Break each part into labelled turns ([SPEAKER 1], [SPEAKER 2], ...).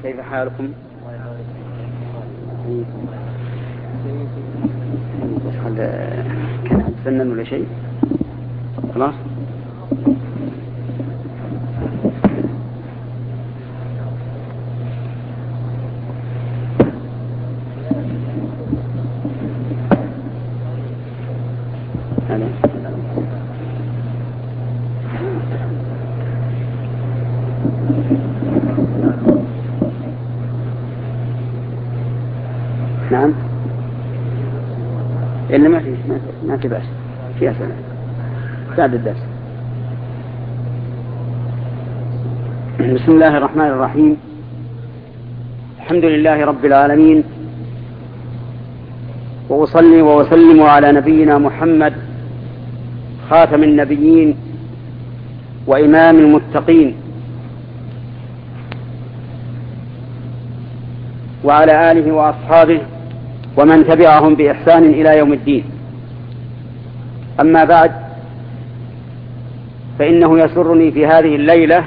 [SPEAKER 1] كيف حالكم؟ كان أتفنن ولا شيء؟ خلاص؟ نعم. إلا ما في بأس في أسئلة بعد الدرس. بسم الله الرحمن الرحيم. الحمد لله رب العالمين، وأصلي وأسلم على نبينا محمد خاتم النبيين وإمام المتقين، وعلى آله وأصحابه ومن تبعهم بإحسان إلى يوم الدين. أما بعد، فإنه يسرني في هذه الليلة،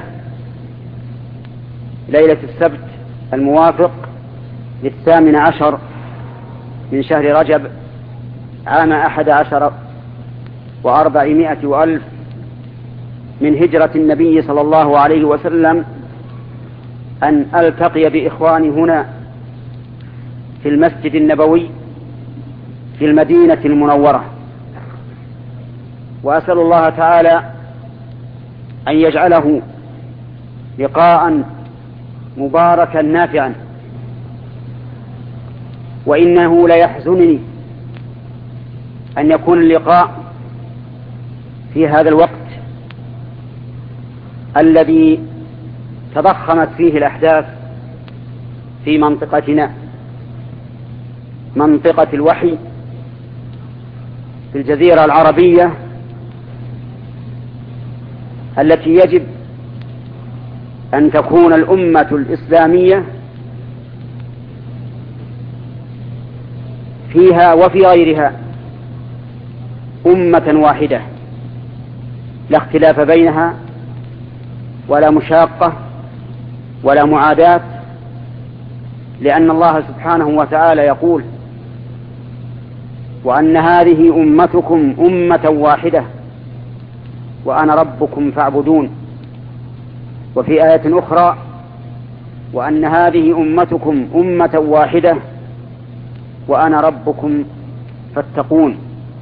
[SPEAKER 1] ليلة السبت الموافق 18 من شهر رجب عام 11 و400 وألف من هجرة النبي صلى الله عليه وسلم، أن ألتقي بإخواني هنا في المسجد النبوي في المدينة المنورة، وأسأل الله تعالى أن يجعله لقاء مباركا نافعا. وإنه ليحزنني أن يكون اللقاء في هذا الوقت الذي تضخمت فيه الأحداث في منطقتنا، منطقة الوحي في الجزيرة العربية، التي يجب أن تكون الأمة الإسلامية فيها وفي غيرها أمة واحدة، لا اختلاف بينها ولا مشاقة ولا معاداة، لأن الله سبحانه وتعالى يقول: وأن هذه أمتكم أمة واحدة وأنا ربكم فاعبدون. وفي آية أخرى: وأن هذه أمتكم أمة واحدة وأنا ربكم فاتقون.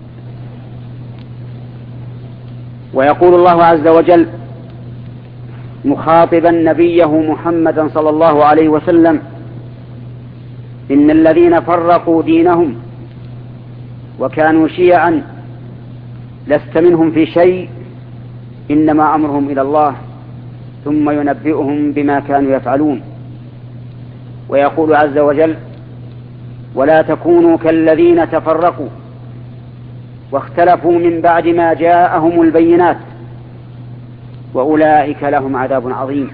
[SPEAKER 1] ويقول الله عز وجل مخاطبا نبيه محمدا صلى الله عليه وسلم: إن الذين فرقوا دينهم وكانوا شيعا لست منهم في شيء إنما أمرهم إلى الله ثم ينبئهم بما كانوا يفعلون. ويقول عز وجل: ولا تكونوا كالذين تفرقوا واختلفوا من بعد ما جاءهم البينات وأولئك لهم عذاب عظيم.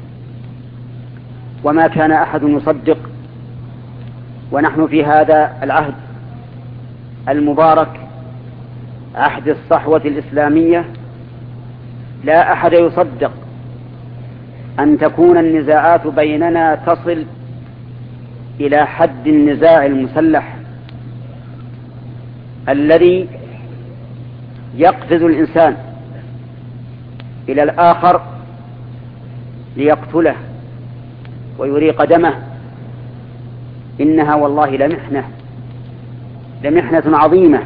[SPEAKER 1] وما كان أحد يصدق، ونحن في هذا العهد المبارك، عهد الصحوة الإسلامية، لا أحد يصدق أن تكون النزاعات بيننا تصل إلى حد النزاع المسلح الذي يقفز الإنسان إلى الآخر ليقتله ويريق دمه. إنها والله لمحنة عظيمة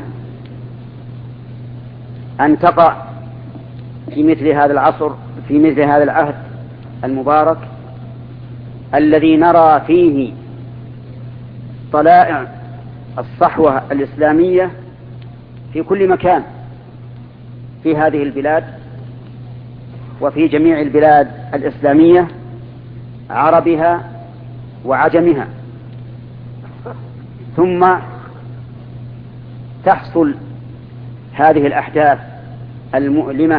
[SPEAKER 1] أن تقع في مثل هذا العصر، في مثل هذا العهد المبارك الذي نرى فيه طلائع الصحوة الإسلامية في كل مكان في هذه البلاد وفي جميع البلاد الإسلامية، عربها وعجمها. ثم تحصل هذه الأحداث المؤلمة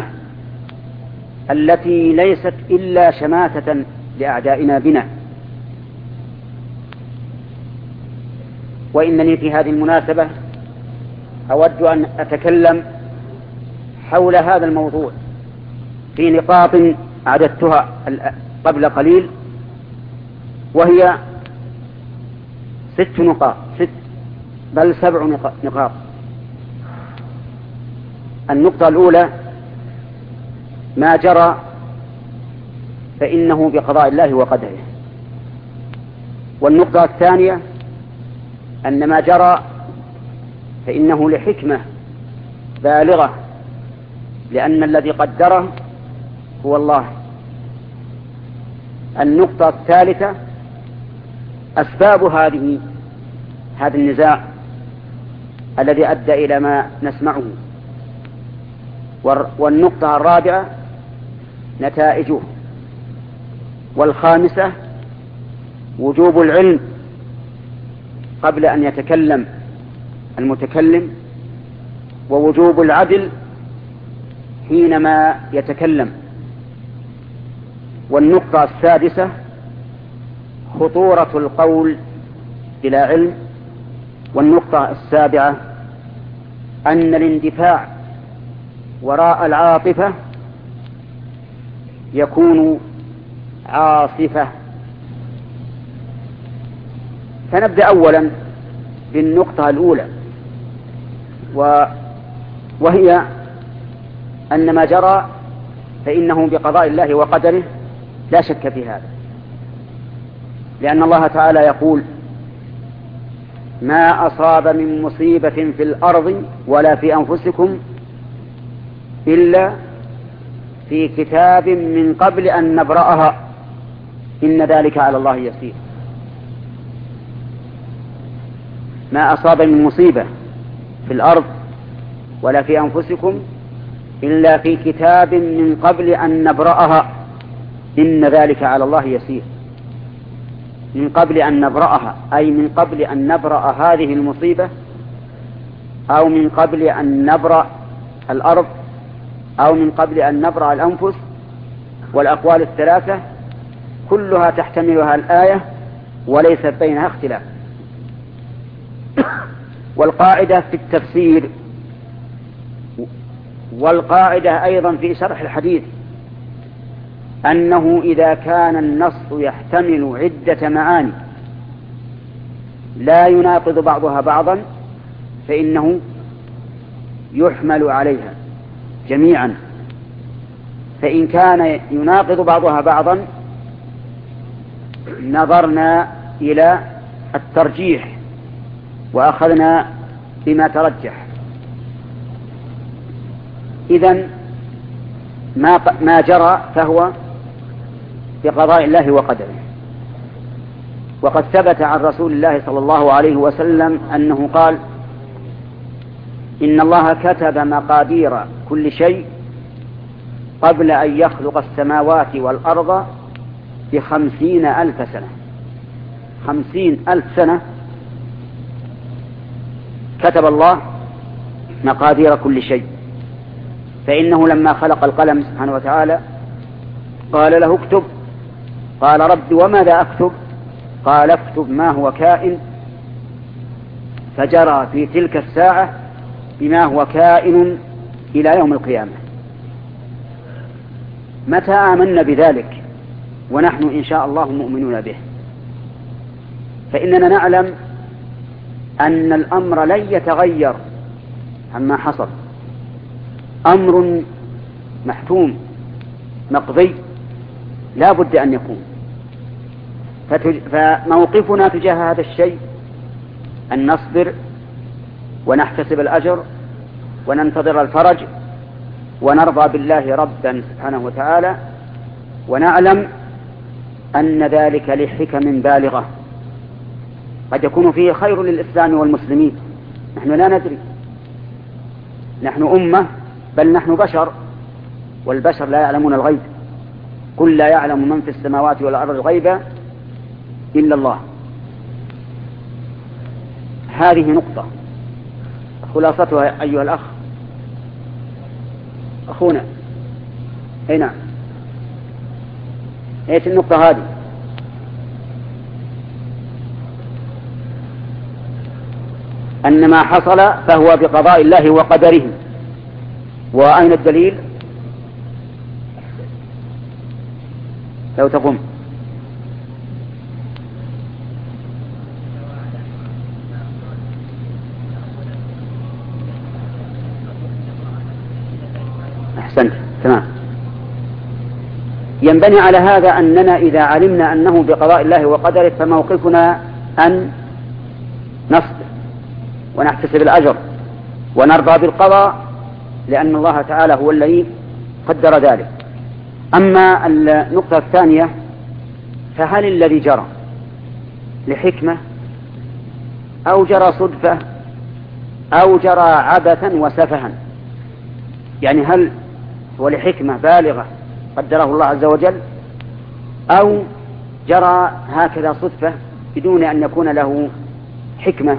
[SPEAKER 1] التي ليست إلا شماتة لأعدائنا بنا. وإنني في هذه المناسبة أود أن أتكلم حول هذا الموضوع في نقاط أعددتها قبل قليل، وهي 6 نقاط، بل 7 نقاط. النقطة الأولى: ما جرى فإنه بقضاء الله وقدره. والنقطة الثانية: أن ما جرى فإنه لحكمة بالغة، لأن الذي قدره هو الله. النقطة الثالثة: أسباب هذا النزاع الذي أدى إلى ما نسمعه. والنقطة الرابعة: نتائجه. والخامسة: وجوب العلم قبل أن يتكلم المتكلم، ووجوب العدل حينما يتكلم. والنقطة السادسة: خطورة القول بلا علم. والنقطة السابعة: أن الاندفاع وراء العاطفة يكون عاصفة. فنبدأ أولا بالنقطة الأولى، وهي أن ما جرى فإنه بقضاء الله وقدره، لا شك في هذا، لأن الله تعالى يقول: ما أصاب من مصيبة في الأرض ولا في أنفسكم إلا في كتاب من قبل أن نبرأها إن ذلك على الله يسير. ما أصاب من مصيبة في الأرض ولا في أنفسكم إلا في كتاب من قبل أن نبرأها إن ذلك على الله يسير. من قبل أن نبرأها أي من قبل أن نبرأ هذه المصيبة، أو من قبل أن نبرأ الأرض، أو من قبل أن نبرأ الأنفس. والأقوال الثلاثة كلها تحتملها الآية وليس بينها اختلاف. والقاعدة في التفسير، والقاعدة أيضا في شرح الحديث، أنه إذا كان النص يحتمل عدة معاني لا يناقض بعضها بعضا فإنه يحمل عليها جميعا. فإن كان يناقض بعضها بعضا نظرنا إلى الترجيح وأخذنا بما ترجح. إذن ما جرى فهو بقضاء الله وقدره. وقد ثبت عن رسول الله صلى الله عليه وسلم أنه قال: إن الله كتب مقادير كل شيء قبل أن يخلق السماوات والأرض ب50,000 سنة. 50,000 سنة كتب الله مقادير كل شيء. فإنه لما خلق القلم سبحانه وتعالى قال له: اكتب. قال: رب وماذا أكتب؟ قال: اكتب ما هو كائن. فجرى في تلك الساعة بما هو كائن إلى يوم القيامة. متى آمنا بذلك ونحن إن شاء الله مؤمنون به؟ فإننا نعلم أن الأمر لن يتغير عما حصل، أمر محتوم مقضي لا بد أن يكون. فموقفنا تجاه هذا الشيء أن نصبر ونحتسب الأجر وننتظر الفرج ونرضى بالله ربا سبحانه وتعالى، ونعلم أن ذلك لحكم بالغة قد يكون فيه خير للإسلام والمسلمين. نحن لا ندري، نحن أمة، بل نحن بشر، والبشر لا يعلمون الغيب. قل لا يعلم من في السماوات والأرض الغيب إلا الله. هذه نقطة خلاصتها أيها الأخ أخونا. أي نعم، ايش النقطة هذه؟ أن ما حصل فهو بقضاء الله وقدره. وأين الدليل؟ لو تقوم. أحسنت تمام. ينبني على هذا أننا إذا علمنا أنه بقضاء الله وقدره فموقفنا أن نصبر ونحتسب الأجر ونرضى بالقضاء، لأن الله تعالى هو الذي قدر ذلك. أما النقطة الثانية، فهل الذي جرى لحكمة أو جرى صدفة أو جرى عبثا وسفها؟ يعني هل هو لحكمة بالغة قدره الله عز وجل، أو جرى هكذا صدفة بدون أن يكون له حكمة،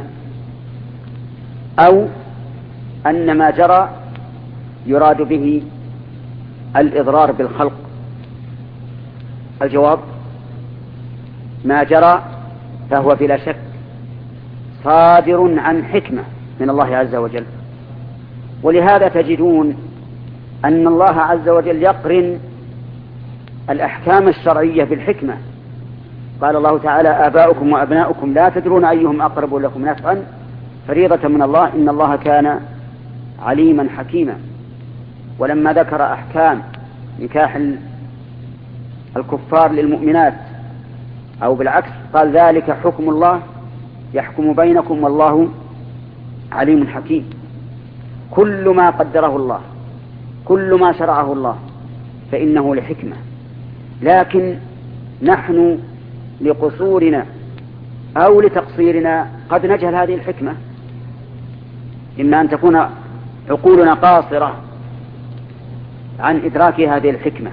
[SPEAKER 1] أو أن ما جرى يراد به الإضرار بالخلق؟ الجواب: ما جرى فهو بلا شك صادر عن حكمة من الله عز وجل. ولهذا تجدون أن الله عز وجل يقرن الأحكام الشرعية بالحكمة. قال الله تعالى: آباؤكم وأبناؤكم لا تدرون أيهم أقرب لكم نفعا فريضة من الله إن الله كان عليما حكيما. ولما ذكر أحكام نكاح الكفار للمؤمنات أو بالعكس قال: ذلك حكم الله يحكم بينكم والله عليم حكيم. كل ما قدره الله، كل ما شرعه الله فإنه لحكمة، لكن نحن لقصورنا أو لتقصيرنا قد نجهل هذه الحكمة. إما أن تكون عقولنا قاصرة عن إدراك هذه الحكمة،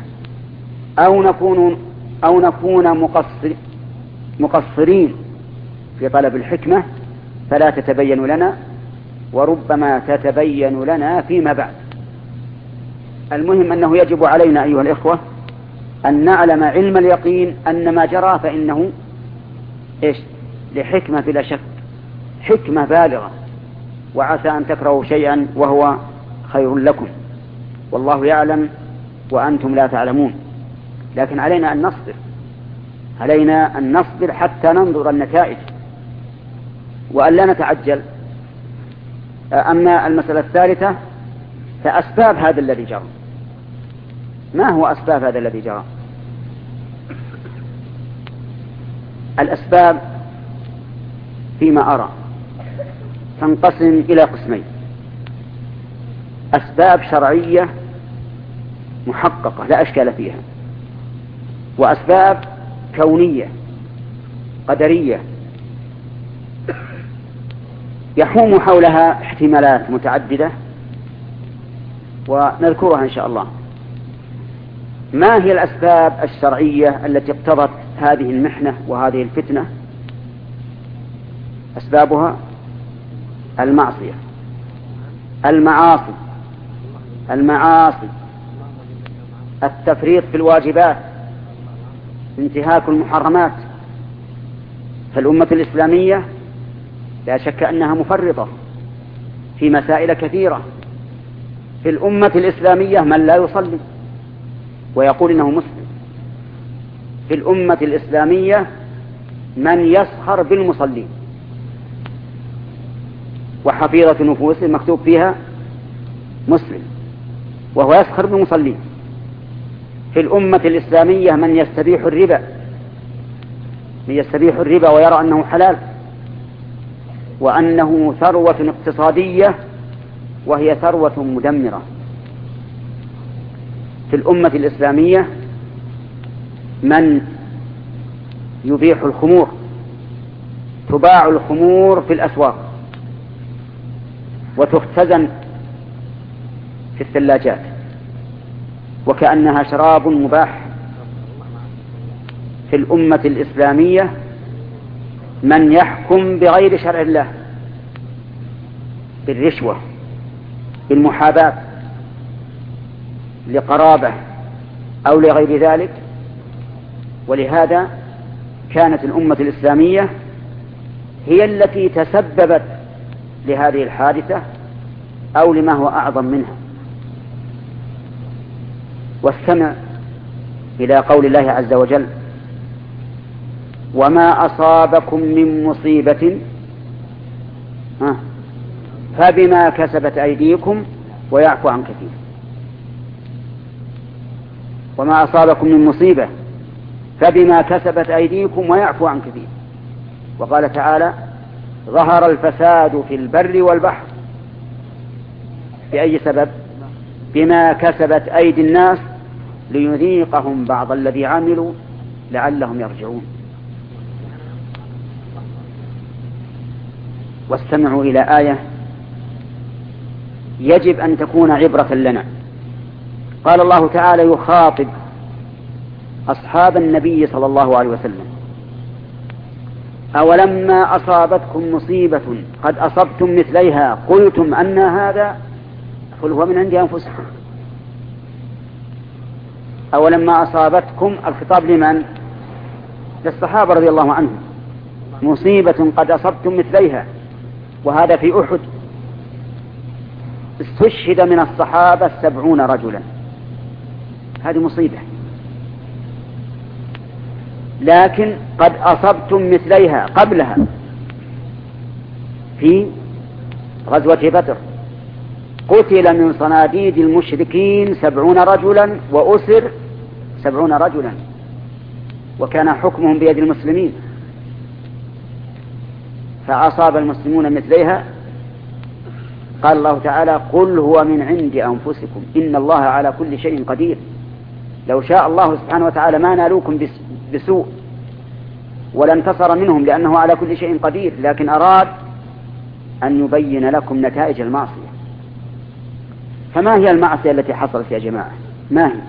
[SPEAKER 1] أو نكون مقصرين في طلب الحكمة فلا تتبين لنا، وربما تتبين لنا فيما بعد. المهم أنه يجب علينا أيها الإخوة أن نعلم علم اليقين أن ما جرى فإنه لحكمة بلا شك، حكمة بالغة، وعسى أن تكرهوا شيئا وهو خير لكم والله يعلم وأنتم لا تعلمون. لكن علينا أن نصبر، علينا أن نصبر حتى ننظر النتائج وأن لا نتعجل. أما المسألة الثالثة فأسباب هذا الذي جرى. ما هو أسباب هذا الذي جرى؟ الأسباب فيما أرى تنقسم إلى قسمين: أسباب شرعية محققة لا أشكال فيها، وأسباب كونية قدرية يحوم حولها احتمالات متعددة ونذكرها إن شاء الله. ما هي الأسباب الشرعية التي اقتضت هذه المحنة وهذه الفتنة؟ أسبابها المعصية، المعاصي، التفريط في الواجبات، انتهاك المحرمات. فالأمة الإسلامية لا شك أنها مفرطة في مسائل كثيرة. في الأمة الإسلامية من لا يصلي ويقول إنه مسلم، في الأمة الإسلامية من يسخر بالمصلين، وحفيظة نفوس مكتوب فيها مسلم وهو يسخر بالمصلين. في الأمة الإسلامية من يستبيح الربا ويرى أنه حلال وأنه ثروة اقتصادية وهي ثروة مدمرة. في الأمة الإسلامية من يبيح الخمور، تباع الخمور في الأسواق وتختزن في الثلاجات وكأنها شراب مباح. في الأمة الإسلامية من يحكم بغير شرع الله، بالرشوة، بالمحاباة لقرابة أو لغير ذلك. ولهذا كانت الأمة الإسلامية هي التي تسببت لهذه الحادثة أو لما هو أعظم منها. واستمع إلى قول الله عز وجل: وما أصابكم من مصيبة فبما كسبت أيديكم ويعفو عن كثير. وما أصابكم من مصيبة فبما كسبت أيديكم ويعفو عن كثير. وقال تعالى ظهر الفساد في البر والبحر بأي سبب؟ بما كسبت أيدي الناس ليذيقهم بعض الذي عملوا لعلهم يرجعون. واستمعوا إلى آية يجب أن تكون عبرة لنا. قال الله تعالى يخاطب أصحاب النبي صلى الله عليه وسلم أولما أصابتكم مصيبة قد أصبتم مثليها قلتم أن هذا قل هو من عند أنفسكم. أولما أصابتكم الخطاب لمن؟ للصحابة رضي الله عنهم. مصيبة قد أصبتم مثليها، وهذا في أحد استشهد من الصحابة 70 رجلا. هذه مصيبة. لكن قد أصبتم مثليها قبلها في غزوة بدر قتل من صناديد المشركين 70 رجلا وأسر 70 رجلا، وكان حكمهم بيد المسلمين، فأصاب المسلمون مثليها. قال الله تعالى قل هو من عند أنفسكم إن الله على كل شيء قدير. لو شاء الله سبحانه وتعالى ما نالوكم بسوء ولا انتصر منهم لأنه على كل شيء قدير، لكن أراد أن يبين لكم نتائج المعصية. فما هي المعصية التي حصلت يا جماعة؟ ما هي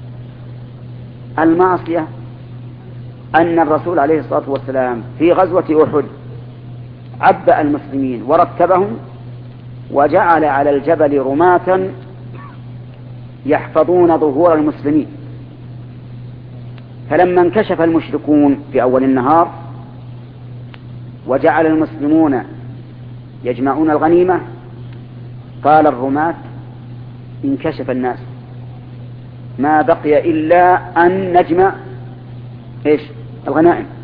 [SPEAKER 1] المعصية؟ أن الرسول عليه الصلاة والسلام في غزوة أحد عبأ المسلمين ورتبهم وجعل على الجبل رماة يحفظون ظهور المسلمين، فلما انكشف المشركون في أول النهار وجعل المسلمون يجمعون الغنيمة قال الرماة انكشف الناس ما بقي إلا أن نجمع الغنائم،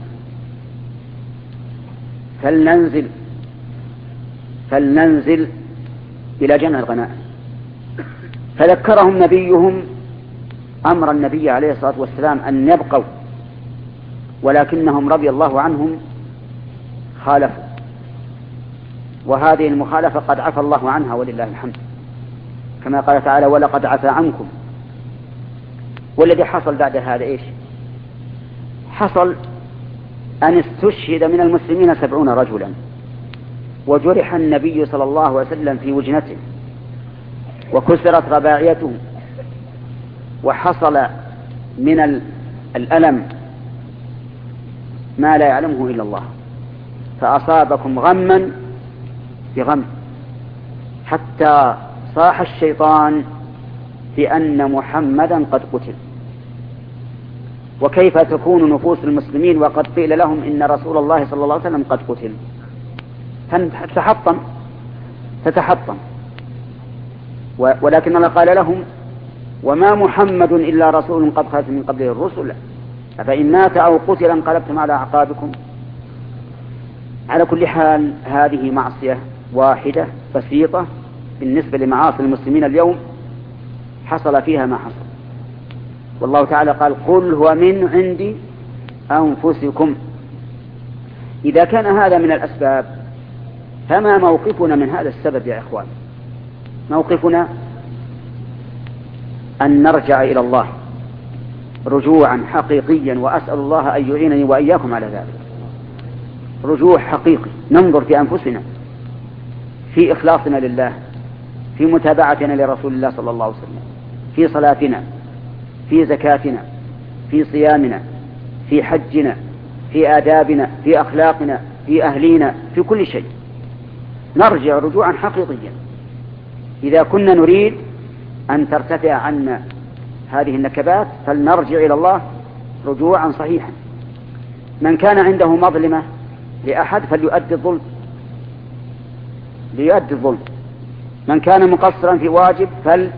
[SPEAKER 1] فلننزل إلى جمع الغنائم. فذكرهم نبيهم أمر النبي عليه الصلاة والسلام أن يبقوا، ولكنهم رضي الله عنهم خالفوا، وهذه المخالفة قد عفى الله عنها ولله الحمد، كما قال تعالى ولقد عفى عنكم. والذي حصل بعد هذا حصل أن استشهد من المسلمين 70 رجلا، وجرح النبي صلى الله عليه وسلم في وجنته وكسرت رباعيته، وحصل من الألم ما لا يعلمه إلا الله، فأصابكم غما بغم حتى صاح الشيطان بأن محمدا قد قتل. وكيف تكون نفوس المسلمين وقد قيل لهم إن رسول الله صلى الله عليه وسلم قد قتل؟ تتحطم. ولكن الله قال لهم وما محمد إلا رسول قد خلت من قبله الرسل أفإن مات أو قتل انقلبتم على أعقابكم. على كل حال هذه معصية واحدة بسيطة بالنسبة لمعاصي المسلمين اليوم حصل فيها ما حصل. والله تعالى قال قل هو من عند أنفسكم. إذا كان هذا من الأسباب فما موقفنا من هذا السبب يا إخوان؟ موقفنا أن نرجع إلى الله رجوعا حقيقيا، وأسأل الله أن يعينني وإياكم على ذلك. رجوع حقيقي، ننظر في أنفسنا في إخلاصنا لله، في متابعتنا لرسول الله صلى الله عليه وسلم، في صلاتنا، في زكاتنا، في صيامنا، في حجنا، في آدابنا، في أخلاقنا، في أهلينا، في كل شيء نرجع رجوعا حقيقيا. إذا كنا نريد أن ترتفع عنا هذه النكبات فلنرجع إلى الله رجوعا صحيحا. من كان عنده مظلمة لأحد فليؤدي الظلم، من كان مقصرا في واجب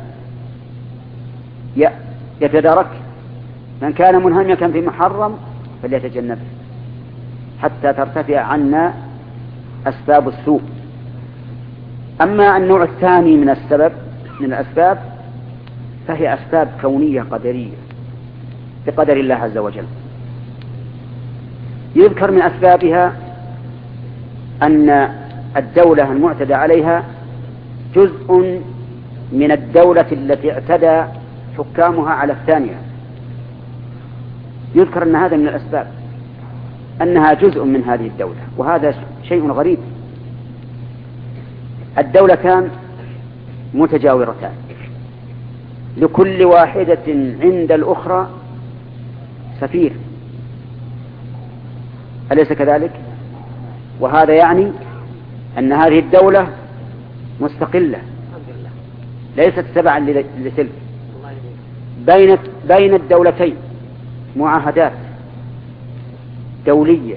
[SPEAKER 1] فليتدارك، من كان منهمكا في محرم فليتجنبه، حتى ترتفع عنا أسباب السوء. أما النوع الثاني من الأسباب فهي أسباب كونية قدرية بقدر الله عز وجل. يذكر من أسبابها أن الدولة المعتدى عليها جزء من الدولة التي اعتدى حكامها على الثانية. يذكر أن هذا من الأسباب، أنها جزء من هذه الدولة، وهذا شيء غريب. الدولتان متجاورتان، لكل واحدة عند الأخرى سفير، أليس كذلك؟ وهذا يعني أن هذه الدولة مستقلة ليست تبعا لتلك. بين الدولتين معاهدات دولية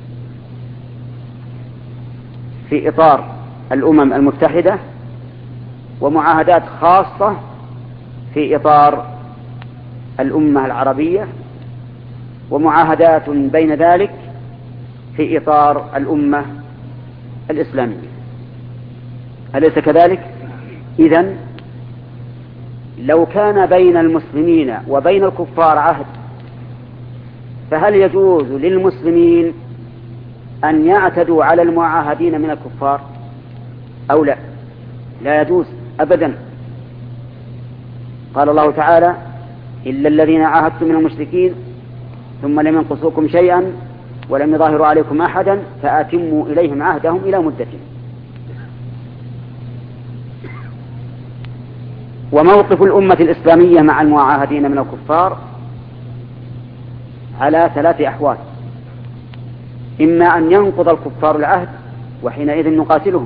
[SPEAKER 1] في إطار الأمم المتحدة، ومعاهدات خاصة في إطار الأمة العربية، ومعاهدات بين ذلك في إطار الأمة الإسلامية، أليس كذلك؟ إذن لو كان بين المسلمين وبين الكفار عهد، فهل يجوز للمسلمين أن يعتدوا على المعاهدين من الكفار أو لا؟ لا يجوز أبدا. قال الله تعالى: إلا الذين عاهدتم من المشركين ثم لم ينقصوكم شيئا ولم يظاهروا عليكم أحدا فأتموا إليهم عهدهم إلى مدتهم. وموقف الأمة الإسلامية مع المعاهدين من الكفار على 3 أحوال: إما أن ينقض الكفار العهد وحينئذ نقاتلهم،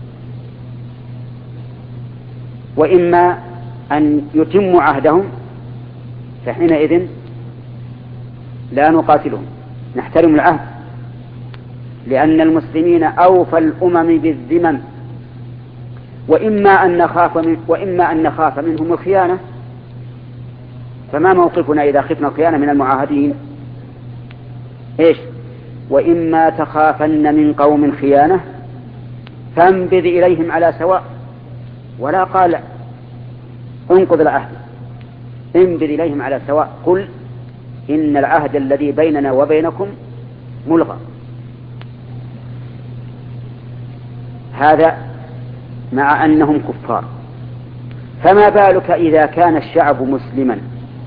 [SPEAKER 1] وإما أن يتموا عهدهم فحينئذ لا نقاتلهم، نحترم العهد، لأن المسلمين أوفى الأمم بالذمم. وإما أن نخاف منهم الخيانة، فما موقفنا إذا خفنا الخيانة من المعاهدين؟ إيش؟ وإما تخافن من قوم خيانة فانبذ إليهم على سواء. ولا قال انقض العهد، انبذ إليهم على سواء، قل إن العهد الذي بيننا وبينكم ملغى. هذا مع أنهم كفار. فما بالك إذا كان الشعب مسلما؟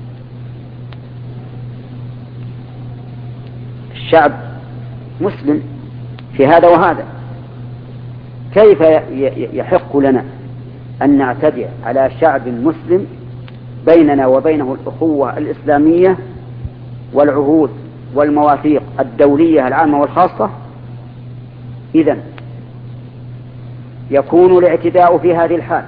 [SPEAKER 1] الشعب مسلم في هذا وهذا، كيف يحق لنا أن نعتدي على شعب مسلم بيننا وبينه الأخوة الإسلامية والعهود والمواثيق الدولية العامة والخاصة؟ إذن يكون الاعتداء في هذه الحال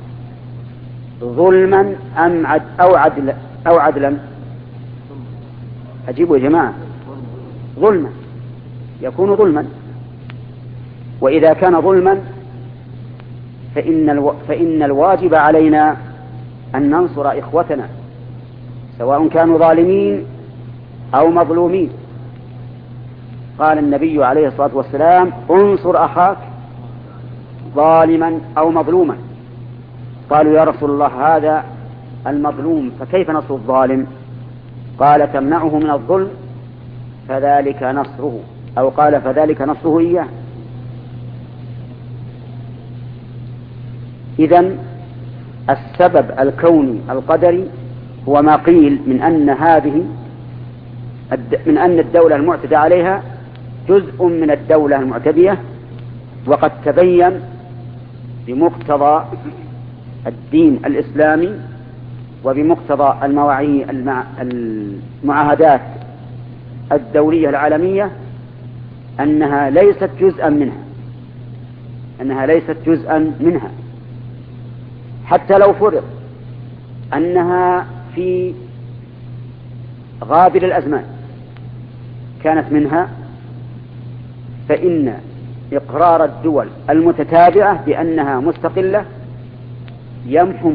[SPEAKER 1] ظلما أو عدلا؟ أجيبوا يا جماعة، ظلما، يكون ظلما. وإذا كان ظلما فإن الواجب علينا أن ننصر إخوتنا سواء كانوا ظالمين أو مظلومين. قال النبي عليه الصلاة والسلام: انصر أخاك ظالما أو مظلوما. قالوا: يا رسول الله هذا المظلوم فكيف نصر الظالم؟ قال: تمنعه من الظلم فذلك نصره، أو قال: فذلك نصره إياه. إذن السبب الكوني القدري هو ما قيل من أن الدولة المعتدى عليها جزء من الدولة المعتدية، وقد تبين بمقتضى الدين الإسلامي وبمقتضى المعاهدات الدولية العالمية أنها ليست جزءا منها، حتى لو فرض أنها في غابر الأزمان كانت منها، فإن إقرار الدول المتتابعة بأنها مستقلة يمحو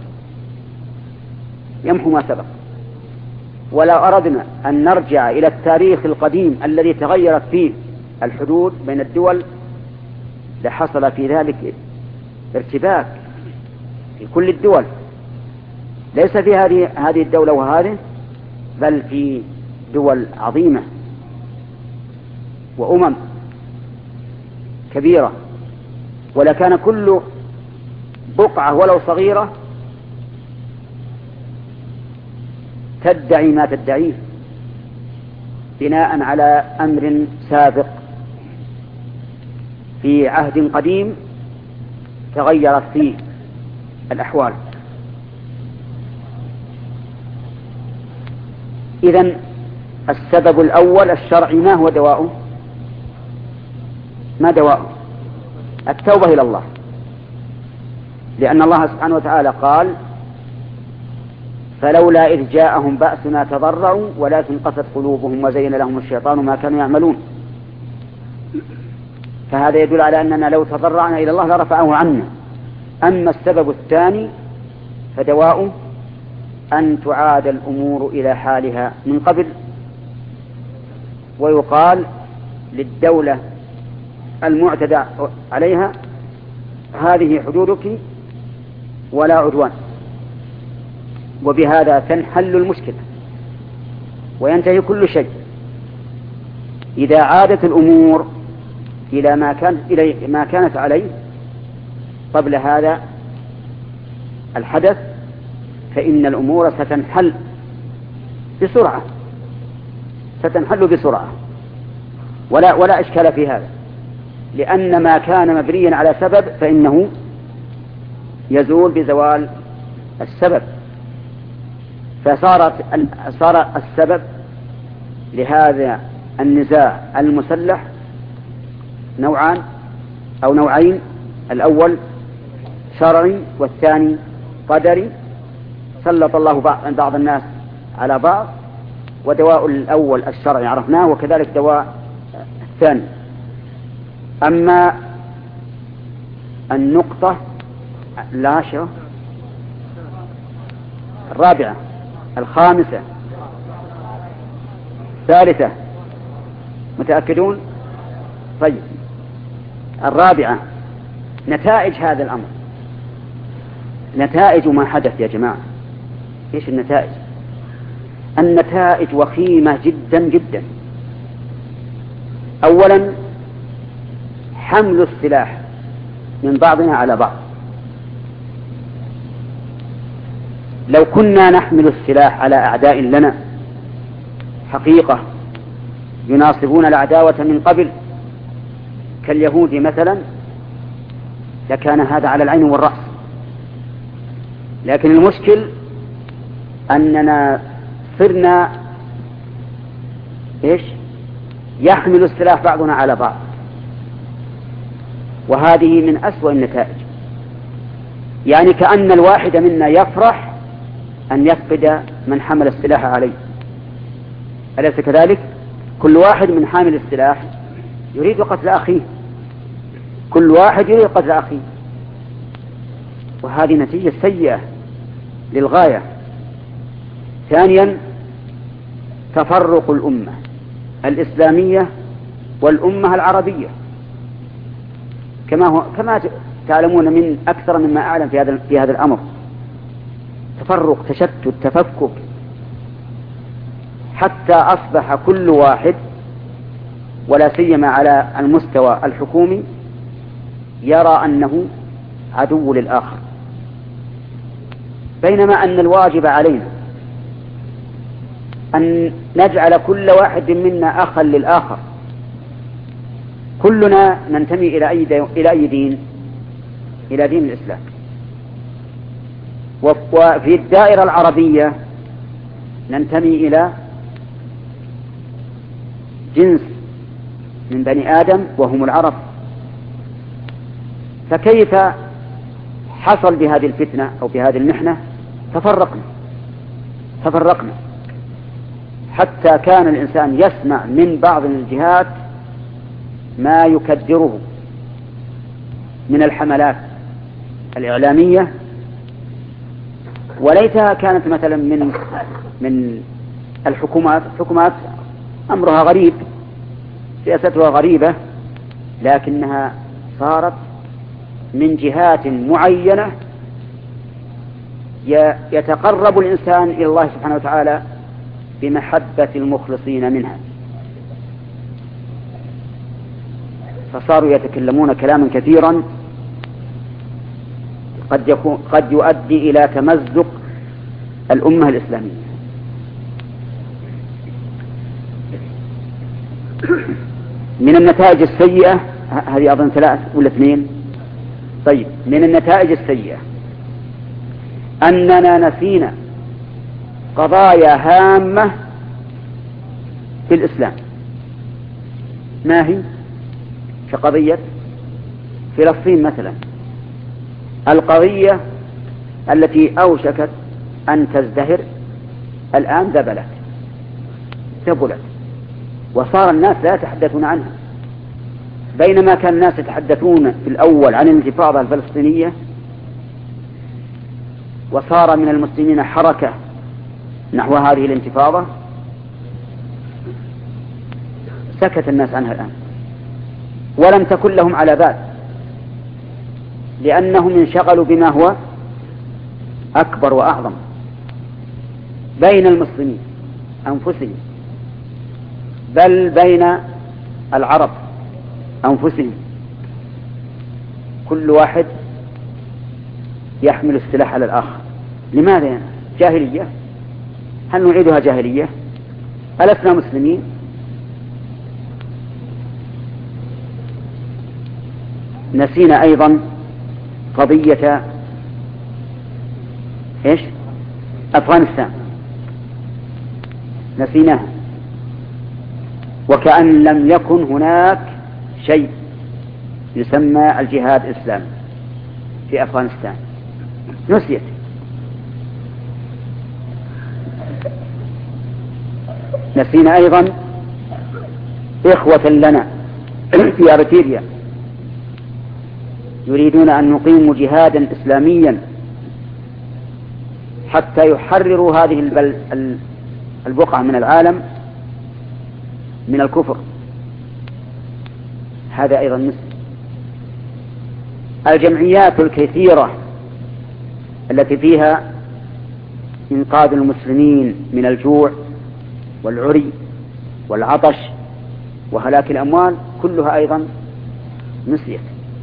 [SPEAKER 1] ما سبق. ولو أردنا أن نرجع إلى التاريخ القديم الذي تغيرت فيه الحدود بين الدول لحصل في ذلك ارتباك في كل الدول، ليس في هذه الدولة وهذه بل في دول عظيمة وأمم كبيرة، ولكان كل بقعة ولو صغيرة تدعي ما تدعيه بناء على أمر سابق في عهد قديم تغيرت فيه الأحوال. إذن السبب الأول الشرعي ما هو دواؤه؟ ما دواؤه؟ التوبة إلى الله، لأن الله سبحانه وتعالى قال: فلولا إذ جاءهم بأسنا تضرعوا ولكن قست قلوبهم وزين لهم الشيطان ما كانوا يعملون. فهذا يدل على أننا لو تضرعنا إلى الله لرفعه عنا. أما السبب الثاني فدواؤه أن تعاد الأمور إلى حالها من قبل، ويقال للدولة المعتدى عليها: هذه حدودك ولا عدوان. وبهذا تنحل المشكلة وينتهي كل شيء. إذا عادت الأمور إلى ما كانت عليه قبل هذا الحدث فإن الأمور ستنحل بسرعة ولا إشكال في هذا، لأن ما كان مبنيا على سبب فإنه يزول بزوال السبب. فصار السبب لهذا النزاع المسلح نوعين: الأول شرعي والثاني قدري، سلط الله بعض الناس على بعض، ودواء الأول الشرعي عرفناه، وكذلك دواء الثاني. أما النقطة العاشرة الرابعة الخامسة الثالثة متأكدون؟ طيب، الرابعة نتائج هذا الأمر، نتائج ما حدث يا جماعة. إيش النتائج؟ النتائج وخيمة جدا جدا. أولا حمل السلاح من بعضنا على بعض. لو كنا نحمل السلاح على أعداء لنا حقيقة يناصبون العداوة من قبل كاليهود مثلا لكان هذا على العين والرأس، لكن المشكل أننا صرنا يحمل السلاح بعضنا على بعض، وهذه من أسوأ النتائج. يعني كأن الواحد منا يفرح أن يفقد من حمل السلاح عليه، أليس كذلك؟ كل واحد من حامل السلاح يريد قتل أخيه، كل واحد يريد قتل أخيه، وهذه نتيجة سيئة للغاية. ثانيا تفرق الأمة الإسلامية والأمة العربية، كما تعلمون من أكثر مما أعلم في هذا الأمر. تفرق، تشتت، تفكك، حتى أصبح كل واحد ولا سيما على المستوى الحكومي يرى أنه عدو للآخر، بينما أن الواجب علينا أن نجعل كل واحد منا أخا للآخر. كلنا ننتمي إلى أي دين؟ إلى دين الإسلام. وفي الدائرة العربية ننتمي إلى جنس من بني آدم وهم العرب. فكيف حصل بهذه الفتنة أو بهذه المحنة؟ تفرقنا حتى كان الإنسان يسمع من بعض الجهات ما يكدره من الحملات الإعلامية، وليتها كانت مثلا من الحكومات أمرها غريب، سياستها غريبة، لكنها صارت من جهات معينة يتقرب الإنسان إلى الله سبحانه وتعالى بمحبة المخلصين منها، فصاروا يتكلمون كلاما كثيرا قد يؤدي إلى تمزق الأمة الإسلامية. من النتائج السيئة، هذه أظن 3 ولا 2؟ طيب، من النتائج السيئة أننا نسينا قضايا هامة في الإسلام. ما هي؟ كقضية فلسطين مثلا، القضية التي أوشكت أن تزدهر الآن ذبلت وصار الناس لا يتحدثون عنها، بينما كان الناس يتحدثون في الأول عن الانتفاضة الفلسطينية، وصار من المسلمين حركة نحو هذه الانتفاضة، سكت الناس عنها الآن ولم تكن لهم على بال، لأنهم انشغلوا بما هو أكبر وأعظم بين المسلمين أنفسهم، بل بين العرب أنفسهم، كل واحد يحمل السلاح على الآخر. لماذا؟ جاهلية. هل نعيدها جاهلية؟ ألسنا مسلمين؟ نسينا أيضا قضية أفغانستان، نسيناها، وكأن لم يكن هناك شيء يسمى الجهاد الإسلامي في أفغانستان، نسيت. نسينا أيضا إخوة لنا في أريتريا يريدون أن يقيموا جهادا إسلاميا حتى يحرروا هذه البقعة من العالم من الكفر، هذا أيضا مثل الجمعيات الكثيرة التي فيها إنقاذ المسلمين من الجوع والعري والعطش وهلاك الأموال، كلها أيضا نسيت.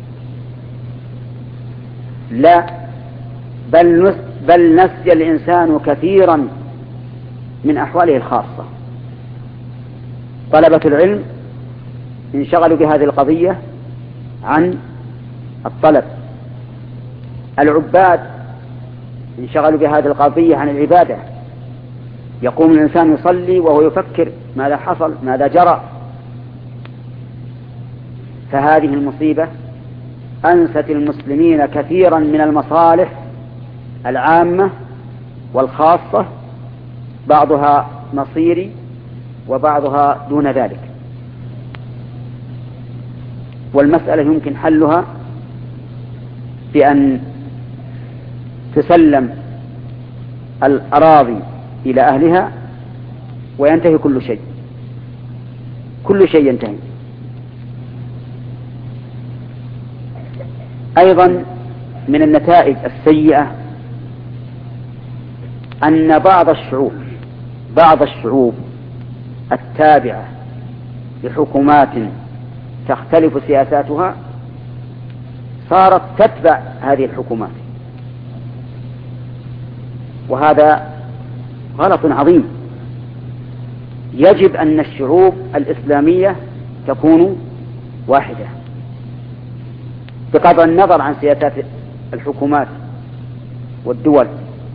[SPEAKER 1] لا، بل نسي الإنسان كثيرا من أحواله الخاصة. طلبة العلم انشغلوا بهذه القضية عن الطلب، العباد انشغلوا بهذه القضية عن العبادة، يقوم الإنسان يصلي وهو يفكر ماذا حصل، ماذا جرى. فهذه المصيبة أنست المسلمين كثيرا من المصالح العامة والخاصة، بعضها مصيري وبعضها دون ذلك، والمسألة يمكن حلها بأن تسلم الأراضي إلى أهلها وينتهي كل شيء، كل شيء ينتهي. أيضا من النتائج السيئة أن بعض الشعوب التابعة لحكومات تختلف سياساتها صارت تتبع هذه الحكومات، وهذا غلط عظيم. يجب أن الشعوب الإسلامية تكون واحدة بقطع النظر عن سياسات الحكومات والدول.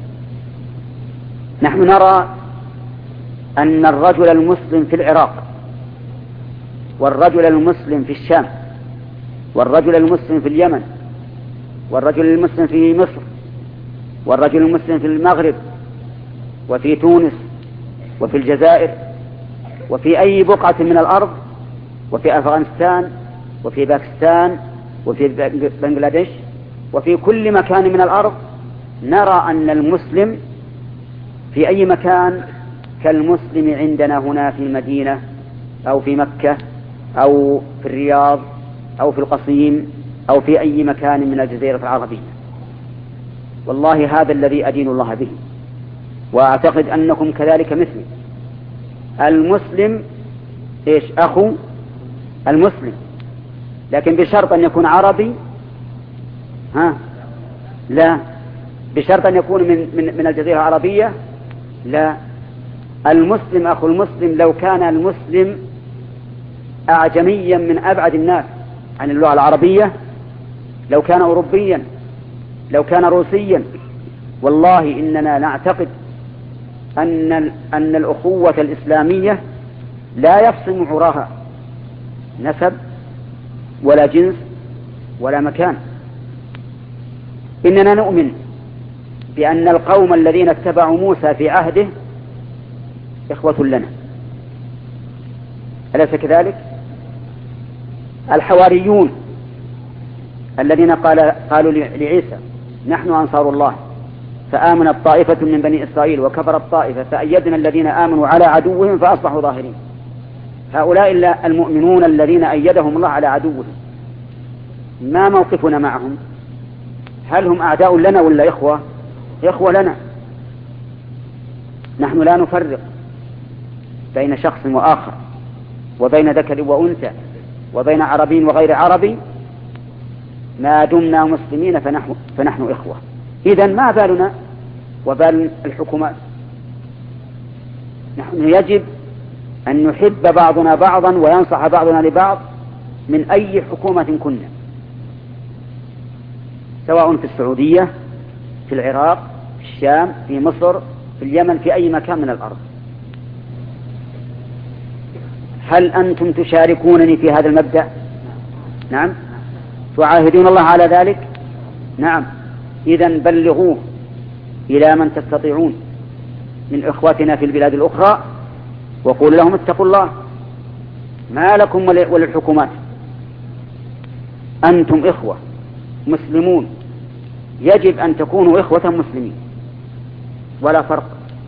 [SPEAKER 1] نحن نرى أن الرجل المسلم في العراق والرجل المسلم في الشام والرجل المسلم في اليمن والرجل المسلم في مصر والرجل المسلم في المغرب وفي تونس وفي الجزائر وفي أي بقعة من الأرض، وفي أفغانستان وفي باكستان وفي بنغلاديش وفي كل مكان من الأرض، نرى أن المسلم في أي مكان كالمسلم عندنا هنا في المدينة أو في مكة أو في الرياض أو في القصيم أو في أي مكان من الجزيرة العربية. والله هذا الذي أدين الله به، وأعتقد أنكم كذلك مثلي. المسلم إيش؟ أخو المسلم، لكن بشرط أن يكون عربي. لا، بشرط أن يكون من الجزيرة العربية. لا، المسلم أخو المسلم لو كان المسلم أعجميا من أبعد الناس عن اللغة العربية، لو كان أوروبيا، لو كان روسيا، والله إننا نعتقد أن الأخوة الإسلامية لا يفصل عراها نسب ولا جنس ولا مكان. إننا نؤمن بأن القوم الذين اتبعوا موسى في عهده إخوة لنا، أليس كذلك؟ الحواريون الذين قالوا لعيسى نحن أنصار الله، فآمنت طائفة من بني إسرائيل وكفرت طائفة فأيدنا الذين آمنوا على عدوهم فأصبحوا ظاهرين. هؤلاء المؤمنون الذين أيدهم الله على عدوهم، ما موقفنا معهم؟ هل هم أعداء لنا ولا إخوة؟ إخوة لنا. نحن لا نفرق بين شخص وآخر، وبين ذكر وأنثى، وبين عربي وغير عربي، ما دمنا مسلمين فنحن إخوة. إذن ما بالنا وبال الحكومات؟ نحن يجب أن نحب بعضنا بعضا وينصح بعضنا لبعض من أي حكومة كنا، سواء في السعودية، في العراق، في الشام، في مصر، في اليمن، في أي مكان من الأرض. هل أنتم تشاركونني في هذا المبدأ؟ نعم. تعاهدون الله على ذلك؟ نعم. إذن بلغوه إلى من تستطيعون من إخواتنا في البلاد الأخرى، وقولوا لهم اتقوا الله، ما لكم وللحكومات، أنتم إخوة مسلمون، يجب أن تكونوا إخوة مسلمين ولا فرق.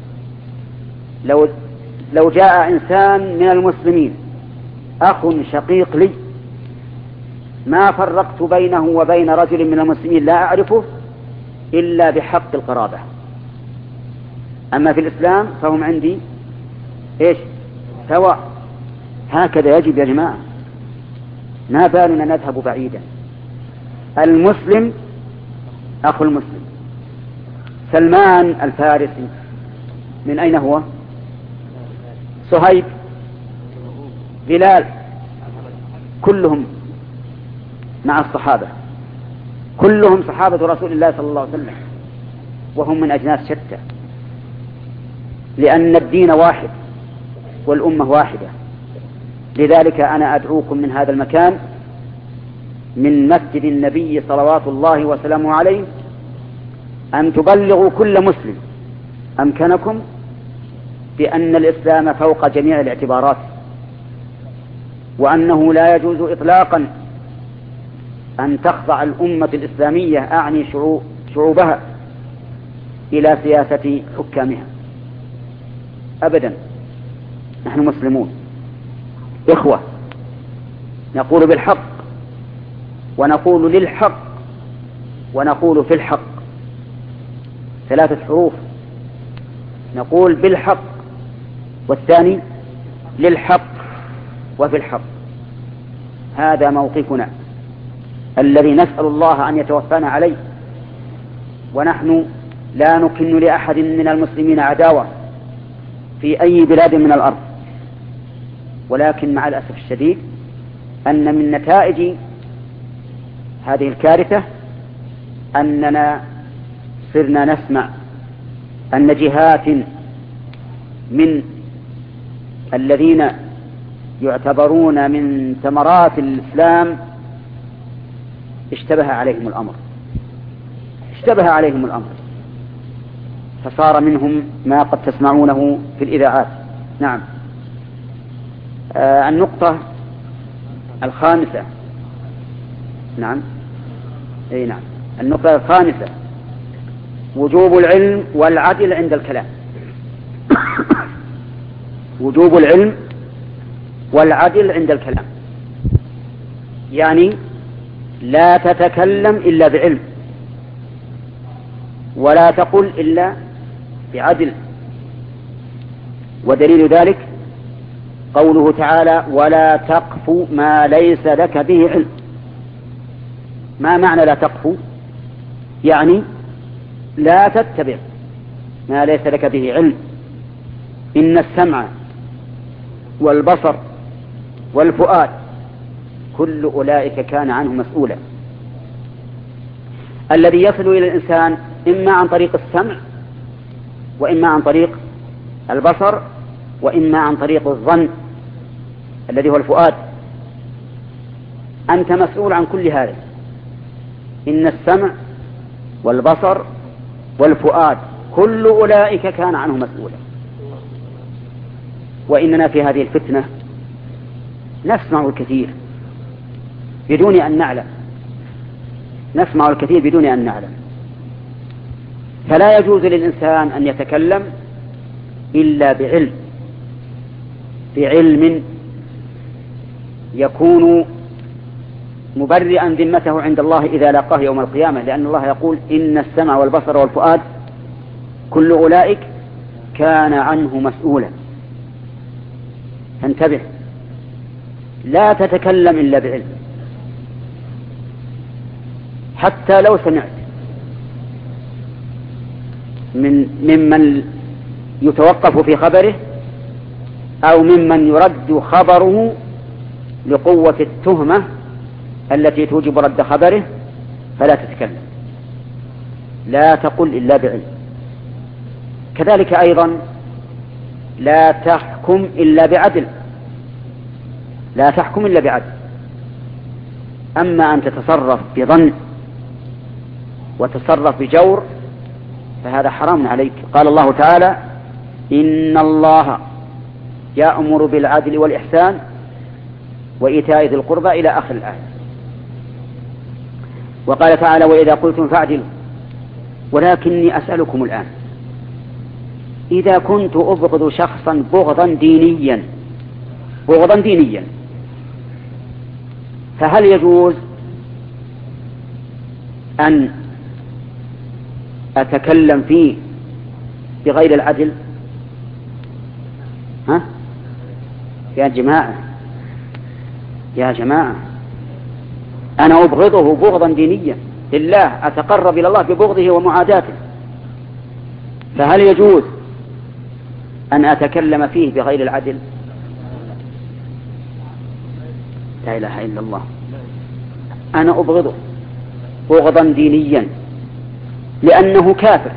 [SPEAKER 1] لو جاء إنسان من المسلمين أخ شقيق لي، ما فرقت بينه وبين رجل من المسلمين لا أعرفه إلا بحق القرابة. أما في الإسلام فهم عندي إيش؟ سواء. هكذا يجب يا جماعة، ما بالنا نذهب بعيدا. المسلم أخو المسلم. سلمان الفارسي من أين هو؟ صهيب، بلال، كلهم مع الصحابة، كلهم صحابة رسول الله صلى الله عليه وسلم، وهم من أجناس شتى، لأن الدين واحد والأمة واحدة. لذلك أنا أدعوكم من هذا المكان، من مسجد النبي صلوات الله وسلامه عليه، أن تبلغوا كل مسلم أمكنكم بأن الإسلام فوق جميع الاعتبارات، وأنه لا يجوز إطلاقا أن تخضع الأمة الإسلامية، أعني شعوبها، إلى سياسة حكامها أبدا. نحن مسلمون إخوة، نقول بالحق ونقول للحق ونقول في الحق، 3 حروف، نقول بالحق والثاني للحق وفي الحق. هذا موقفنا الذي نسأل الله أن يتوفانا عليه، ونحن لا نكن لأحد من المسلمين عداوة في أي بلاد من الأرض. ولكن مع الأسف الشديد أن من نتائج هذه الكارثة أننا صرنا نسمع أن جهات من الذين يعتبرون من ثمرات الإسلام اشتبه عليهم الأمر، فصار منهم ما قد تسمعونه في الإذاعات. نعم. النقطة الخامسة. نعم. أي نعم. النقطة الخامسة: وجوب العلم والعدل عند الكلام. وجوب العلم والعدل عند الكلام، يعني لا تتكلم إلا بعلم، ولا تقل إلا بعدل. ودليل ذلك قوله تعالى ولا تقف ما ليس لك به علم. ما معنى لا تقف؟ يعني لا تتبع ما ليس لك به علم. إن السمع والبصر والفؤاد كل أولئك كان عنه مسؤولا. الذي يصل إلى الإنسان إما عن طريق السمع وإما عن طريق البصر وإما عن طريق الظن الذي هو الفؤاد. أنت مسؤول عن كل هذا. إن السمع والبصر والفؤاد كل أولئك كان عنه مسؤولا. وإننا في هذه الفتنة نسمع الكثير بدون أن نعلم، نسمع الكثير بدون أن نعلم. فلا يجوز للإنسان أن يتكلم إلا بعلم، بعلم يكون مبرئا ذمته عند الله إذا لاقاه يوم القيامة، لأن الله يقول إن السمع والبصر والفؤاد كل أولئك كان عنه مسؤولا. فانتبه، لا تتكلم إلا بعلم. حتى لو سمعت ممن يتوقف في خبره أو ممن يرد خبره لقوة التهمة التي توجب رد خبره، فلا تتكلم، لا تقل إلا بعلم. كذلك أيضا لا تحكم إلا بعدل، لا تحكم إلا بعدل. أما أن تتصرف بظن وتصرف بجور فهذا حرام عليك. قال الله تعالى إن الله يأمر بالعدل والإحسان وإيتاء ذي القربى إلى آخر الآية. وقال تعالى وإذا قلتم فاعدلوا. ولكني أسألكم الآن، إذا كنت أبغض شخصا بغضا دينيا فهل يجوز أن أتكلم فيه بغير العدل؟ ها؟ يا جماعة أنا أبغضه بغضا دينيا لله، أتقرب إلى الله ببغضه ومعاداته، فهل يجوز أن أتكلم فيه بغير العدل؟ لا إله إلا الله. أنا أبغضه بغضا دينيا لأنه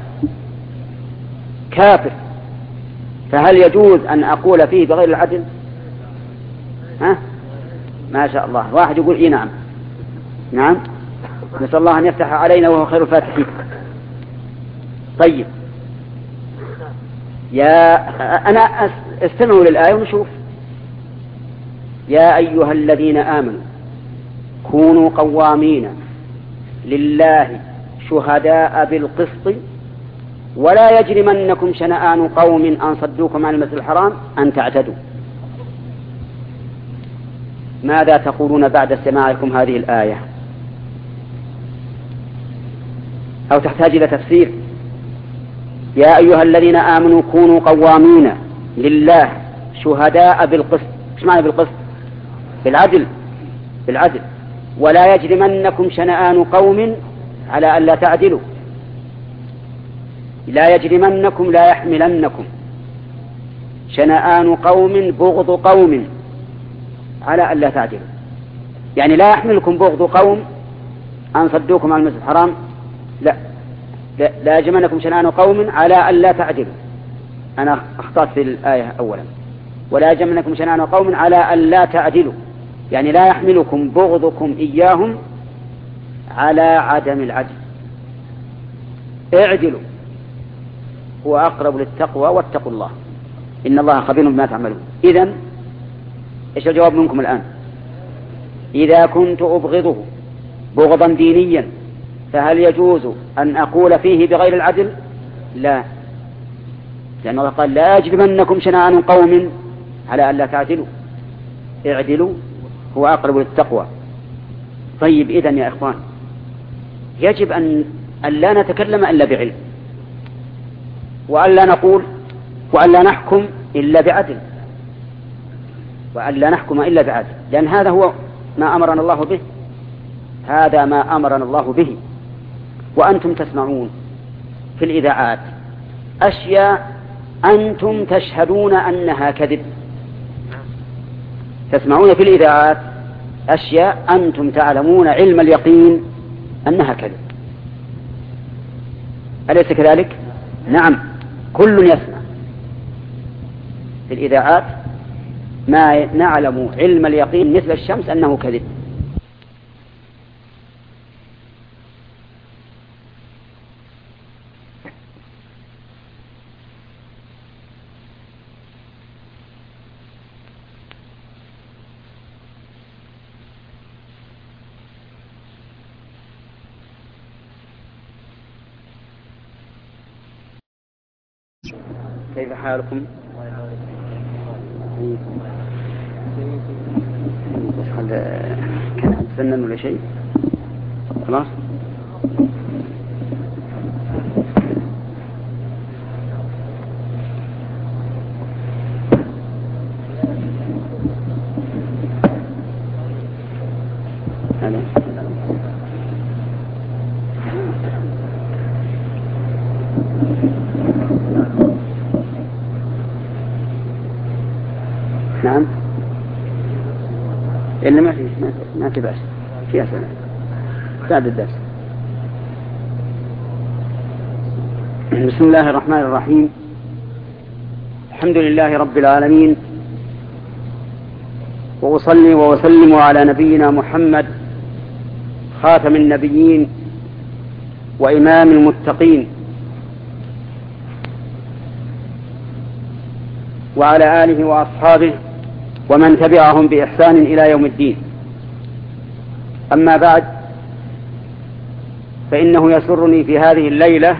[SPEAKER 1] كافر، فهل يجوز أن أقول فيه بغير العدل؟ ها؟ ما شاء الله، واحد يقول إيه نعم، نسأل الله أن يفتح علينا وهو خير الفاتحين. طيب أنا استمعوا للآية ونشوف. يا أيها الذين آمنوا كونوا قوامين لله شهداء بالقسط ولا يجرمنكم شنآن قوم أن صدوكم عن المسجد الحرام أن تعتدوا. ماذا تقولون بعد سماعكم هذه الآية؟ أو تحتاج إلى تفسير؟ يا أيها الذين آمنوا كونوا قوامين لله شهداء بالقسط. ايش معنى بالقسط؟ بالعدل. ولا يجرمنكم شنآن قوم على ألا تعدلوا. لا يجرمنكم لا يحملنكم شنآن قوم بغض قوم على ألا تعدلوا، يعني لا يحملكم بغض قوم أن صدوكم عن المسجد الحرام، لا يجرمنكم شنآن قوم على ألا تعدلوا. أنا أخطأت في الآية أولا. ولا يجرمنكم شنآن قوم على ألا تعدلوا، يعني لا يحملكم بغضكم إياهم على عدم العدل. اعدلوا هو أقرب للتقوى واتقوا الله إن الله خبير بما تعملون. إذن إيش الجواب منكم الآن؟ إذا كنت أبغضه بغضا دينيا فهل يجوز أن أقول فيه بغير العدل؟ لا، لأن الله قال لا يجرمنكم شنآن قوم على ألا تعدلوا، اعدلوا هو أقرب للتقوى. طيب إذن يا إخوان يجب أن لا نتكلم إلا بعلم، وأن لا نقول وأن لا نحكم إلا بعدل. وأن لا نحكم إلا بعدل، لأن هذا هو ما أمرنا الله به، هذا ما أمرنا الله به. وأنتم تسمعون في الإذاعات أشياء أنتم تشهدون أنها كذب، تسمعون في الإذاعات أشياء أنتم تعلمون علم اليقين أنها كذب، أليس كذلك؟ نعم، كل يسمع في الإذاعات ما نعلم علم اليقين مثل الشمس أنه كذب. كيف حالكم؟ كان تسنن ولا شيء؟ خلاص؟ نعم، إلا ما في بأس، فيها سنة بعد الدرس. بسم الله الرحمن الرحيم، الحمد لله رب العالمين، وأصلي وأسلم على نبينا محمد خاتم النبيين وإمام المتقين، وعلى آله وأصحابه ومن تبعهم بإحسان إلى يوم الدين. أما بعد، فإنه يسرني في هذه الليلة،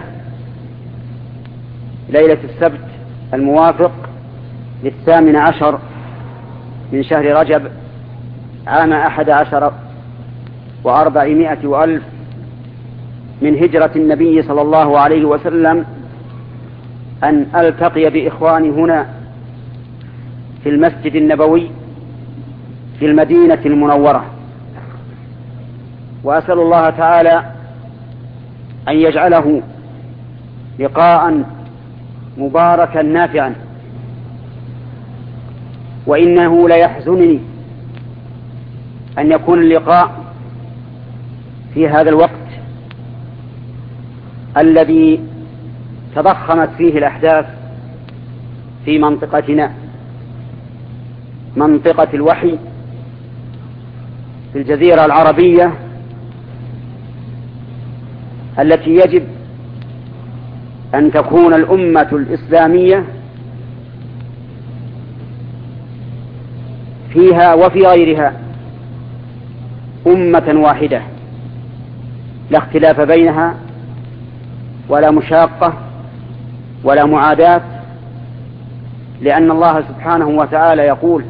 [SPEAKER 1] ليلة السبت الموافق 18 من شهر رجب عام 11 و400 وألف من هجرة النبي صلى الله عليه وسلم، أن ألتقي بإخواني هنا في المسجد النبوي في المدينة المنورة، وأسأل الله تعالى أن يجعله لقاء مباركا نافعا. وإنه ليحزنني أن يكون اللقاء في هذا الوقت الذي تضخمت فيه الأحداث في منطقتنا، منطقة الوحي في الجزيرة العربية، التي يجب أن تكون الأمة الإسلامية فيها وفي غيرها أمة واحدة، لا اختلاف بينها ولا مشاقة ولا معاداة، لأن الله سبحانه وتعالى يقول: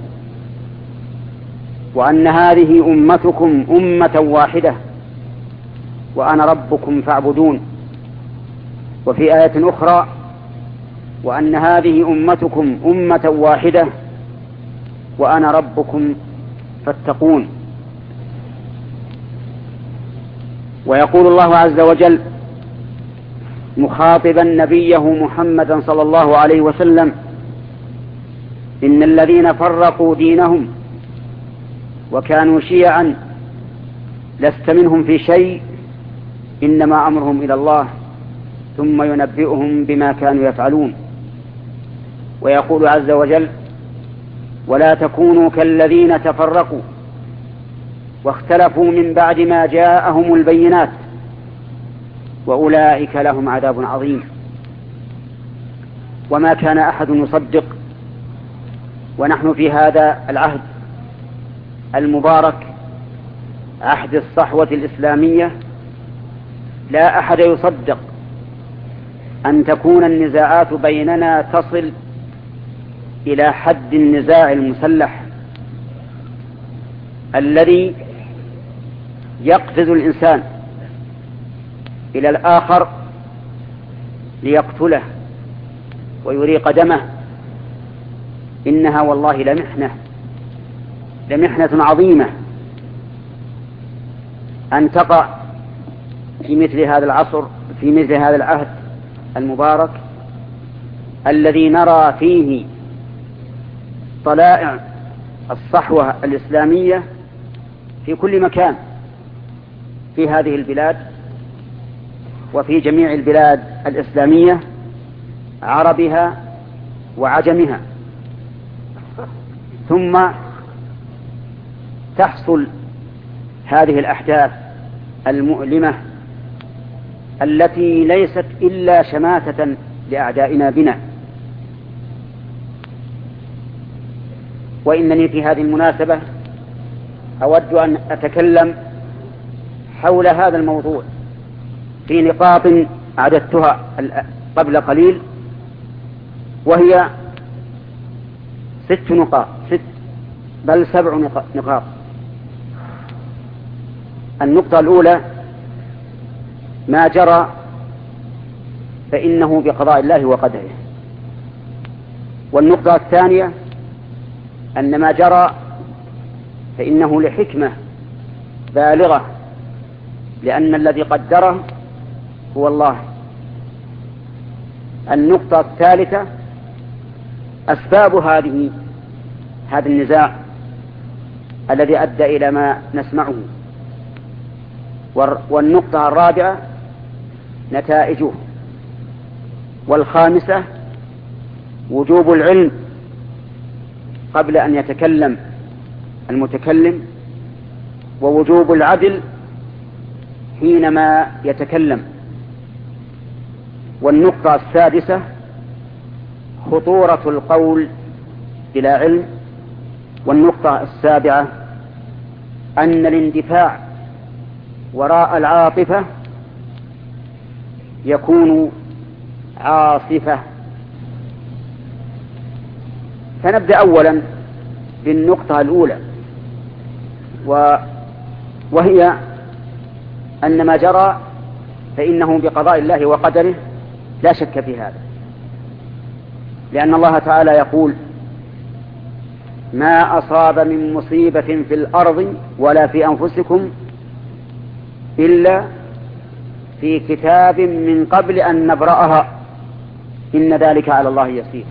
[SPEAKER 1] وأن هذه أمتكم أمة واحدة وأنا ربكم فاعبدون. وفي آية أخرى: وأن هذه أمتكم أمة واحدة وأنا ربكم فاتقون. ويقول الله عز وجل مخاطبا نبيه محمدا صلى الله عليه وسلم: إن الذين فرقوا دينهم وكانوا شيعا لست منهم في شيء إنما أمرهم إلى الله ثم ينبئهم بما كانوا يفعلون. ويقول عز وجل: ولا تكونوا كالذين تفرقوا واختلفوا من بعد ما جاءهم البينات وأولئك لهم عذاب عظيم. وما كان أحد يصدق، ونحن في هذا العهد المبارك، عهد الصحوة الإسلامية، لا أحد يصدق أن تكون النزاعات بيننا تصل إلى حد النزاع المسلح الذي يقفز الإنسان إلى الآخر ليقتله ويريق دمه. إنها والله لمحنة لمحنة عظيمة أن تقع في مثل هذا العصر، في مثل هذا العهد المبارك الذي نرى فيه طلائع الصحوة الإسلامية في كل مكان في هذه البلاد وفي جميع البلاد الإسلامية، عربها وعجمها. ثم تحصل هذه الأحداث المؤلمة التي ليست إلا شماتة لأعدائنا بنا. وإنني في هذه المناسبة أود أن أتكلم حول هذا الموضوع في نقاط أعددتها قبل قليل، وهي 6 نقاط، 7 نقاط. النقطة الأولى: ما جرى فإنه بقضاء الله وقدره. والنقطة الثانية: أن ما جرى فإنه لحكمة بالغة، لأن الذي قدره هو الله. النقطة الثالثة: أسباب هذا النزاع الذي أدى إلى ما نسمعه. والنقطة الرابعة: نتائجه. والخامسة: وجوب العلم قبل أن يتكلم المتكلم، ووجوب العدل حينما يتكلم. والنقطة السادسة: خطورة القول بلا علم. والنقطة السابعة: أن الاندفاع وراء العاطفة يكون عاصفة. فنبدأ أولا بالنقطة الأولى، وهي أن ما جرى فإنه بقضاء الله وقدره، لا شك في هذا، لأن الله تعالى يقول: ما أصاب من مصيبة في الأرض ولا في أنفسكم إلا في كتاب من قبل أن نبرأها إن ذلك على الله يسير.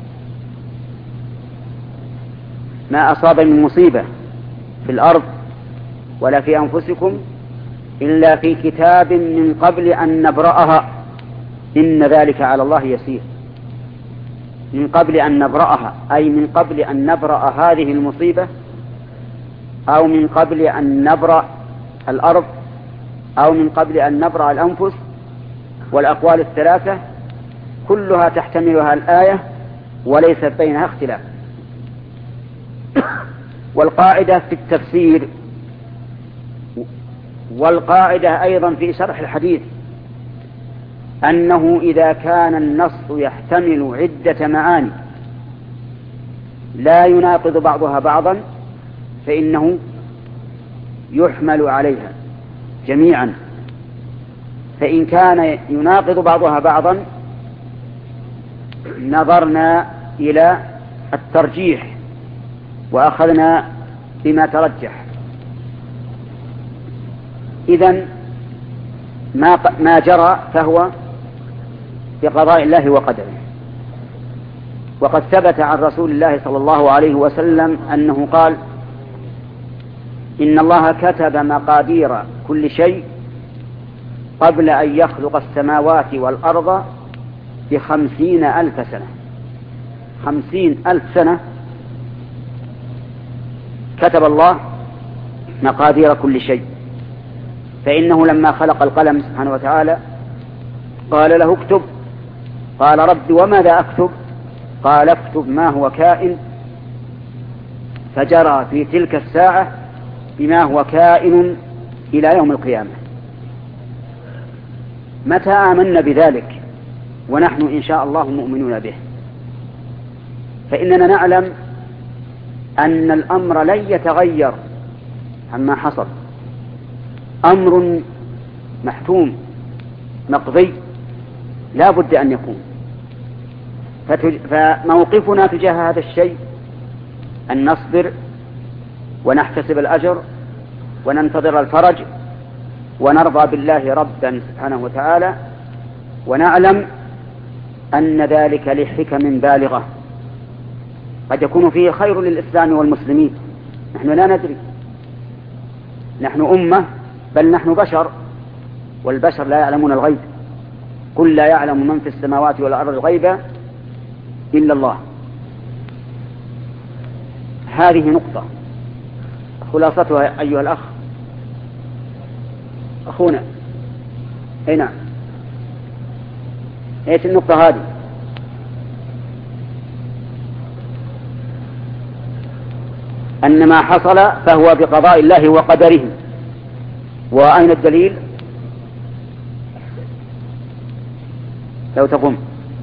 [SPEAKER 1] ما أصاب من مصيبة في الأرض ولا في أنفسكم إلا في كتاب من قبل أن نبرأها إن ذلك على الله يسير. من قبل أن نبرأها، أي من قبل أن نبرأ هذه المصيبة، أو من قبل أن نبرأ الأرض، أو من قبل أن نبرأ الأنفس. والأقوال الثلاثة كلها تحتملها الآية وليس بينها اختلاف. والقاعدة في التفسير، والقاعدة أيضا في شرح الحديث، أنه إذا كان النص يحتمل عدة معاني لا يناقض بعضها بعضا فإنه يحمل عليها جميعا. فإن كان يناقض بعضها بعضا نظرنا إلى الترجيح وأخذنا بما ترجح. إذن ما جرى فهو بقضاء الله وقدره. وقد ثبت عن رسول الله صلى الله عليه وسلم أنه قال: إن الله كتب مقادير كل شيء قبل أن يخلق السماوات والأرض ب50,000 سنة. 50,000 سنة كتب الله مقادير كل شيء. فإنه لما خلق القلم سبحانه وتعالى قال له: اكتب. قال: رب وماذا أكتب؟ قال: اكتب ما هو كائن. فجرى في تلك الساعة بما هو كائن إلى يوم القيامة. متى آمنا بذلك ونحن إن شاء الله مؤمنون به؟ فإننا نعلم أن الأمر لن يتغير عما حصل، أمر محتوم مقضي لا بد أن يكون. فموقفنا تجاه هذا الشيء أن نصبر ونحتسب الأجر وننتظر الفرج ونرضى بالله ربا سبحانه وتعالى، ونعلم أن ذلك لحكم بالغة قد يكون فيه خير للإسلام والمسلمين. نحن لا ندري، نحن أمة، بل نحن بشر، والبشر لا يعلمون الغيب. قل لا يعلم من في السماوات والأرض الغيب إلا الله. هذه نقطة خلاصتها أيها الأخ أخونا. أي نعم، ايش النقطة هذه؟ أن ما حصل فهو بقضاء الله وقدره. وأين الدليل؟ لو تقوم.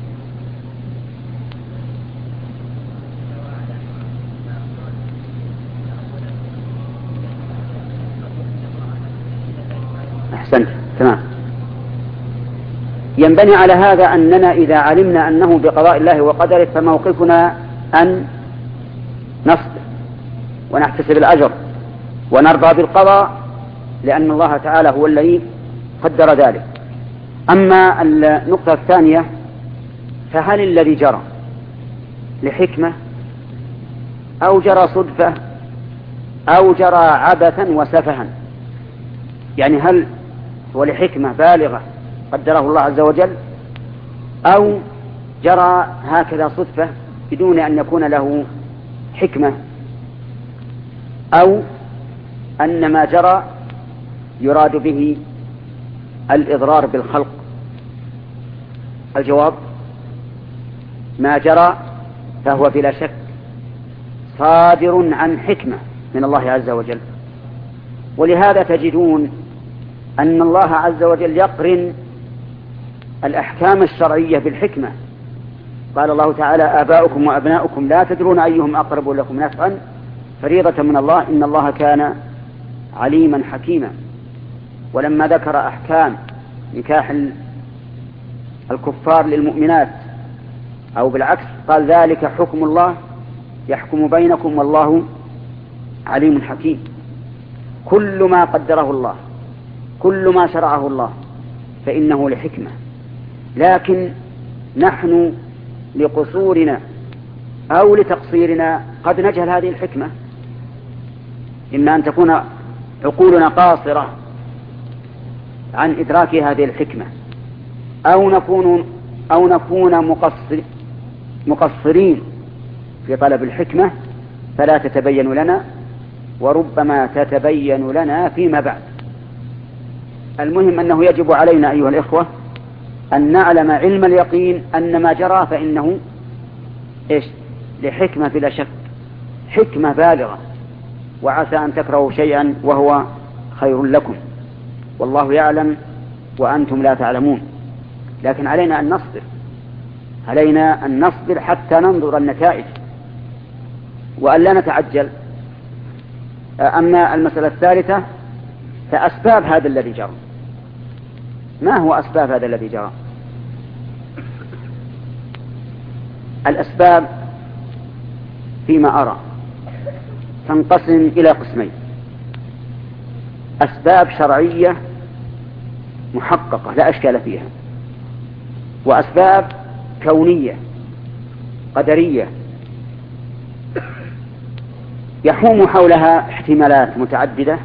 [SPEAKER 1] أحسنت، تمام. ينبني على هذا أننا إذا علمنا أنه بقضاء الله وقدره فموقفنا أن نصبر ونحتسب الأجر ونرضى بالقضاء، لأن الله تعالى هو الذي قدر ذلك. أما النقطة الثانية، فهل الذي جرى لحكمة أو جرى صدفة أو جرى عبثا وسفها؟ يعني هل هو لحكمة بالغة قدره الله عز وجل، أو جرى هكذا صدفة بدون أن يكون له حكمة، أو أن ما جرى يراد به الإضرار بالخلق؟ الجواب: ما جرى فهو بلا شك صادر عن حكمة من الله عز وجل. ولهذا تجدون أن الله عز وجل يقرن الأحكام الشرعية بالحكمة. قال الله تعالى: آباؤكم وأبناؤكم لا تدرون أيهم أقرب لكم نفعا فريضة من الله إن الله كان عليما حكيما. ولما ذكر أحكام نكاح الكفار للمؤمنات أو بالعكس قال: ذلك حكم الله يحكم بينكم والله عليم حكيم. كل ما قدره الله، كل ما شرعه الله فإنه لحكمة، لكن نحن لقصورنا أو لتقصيرنا قد نجهل هذه الحكمة. إما أن تكون عقولنا قاصرة عن إدراك هذه الحكمة، أو نكون مقصرين في طلب الحكمة فلا تتبين لنا، وربما تتبين لنا فيما بعد. المهم أنه يجب علينا أيها الإخوة أن نعلم علم اليقين أن ما جرى فإنه لحكمة بلا شك، حكمة بالغة، وعسى أن تكرهوا شيئا وهو خير لكم والله يعلم وأنتم لا تعلمون. لكن علينا أن نصبر، علينا أن نصبر حتى ننظر النتائج وأن لا نتعجل. أما المسألة الثالثة فأسباب هذا الذي جرى. ما هو أسباب هذا الذي جرى؟ الأسباب فيما أرى تنقسم إلى قسمين: أسباب شرعية محققة لا أشكال فيها، وأسباب كونية قدرية يحوم حولها احتمالات متعددة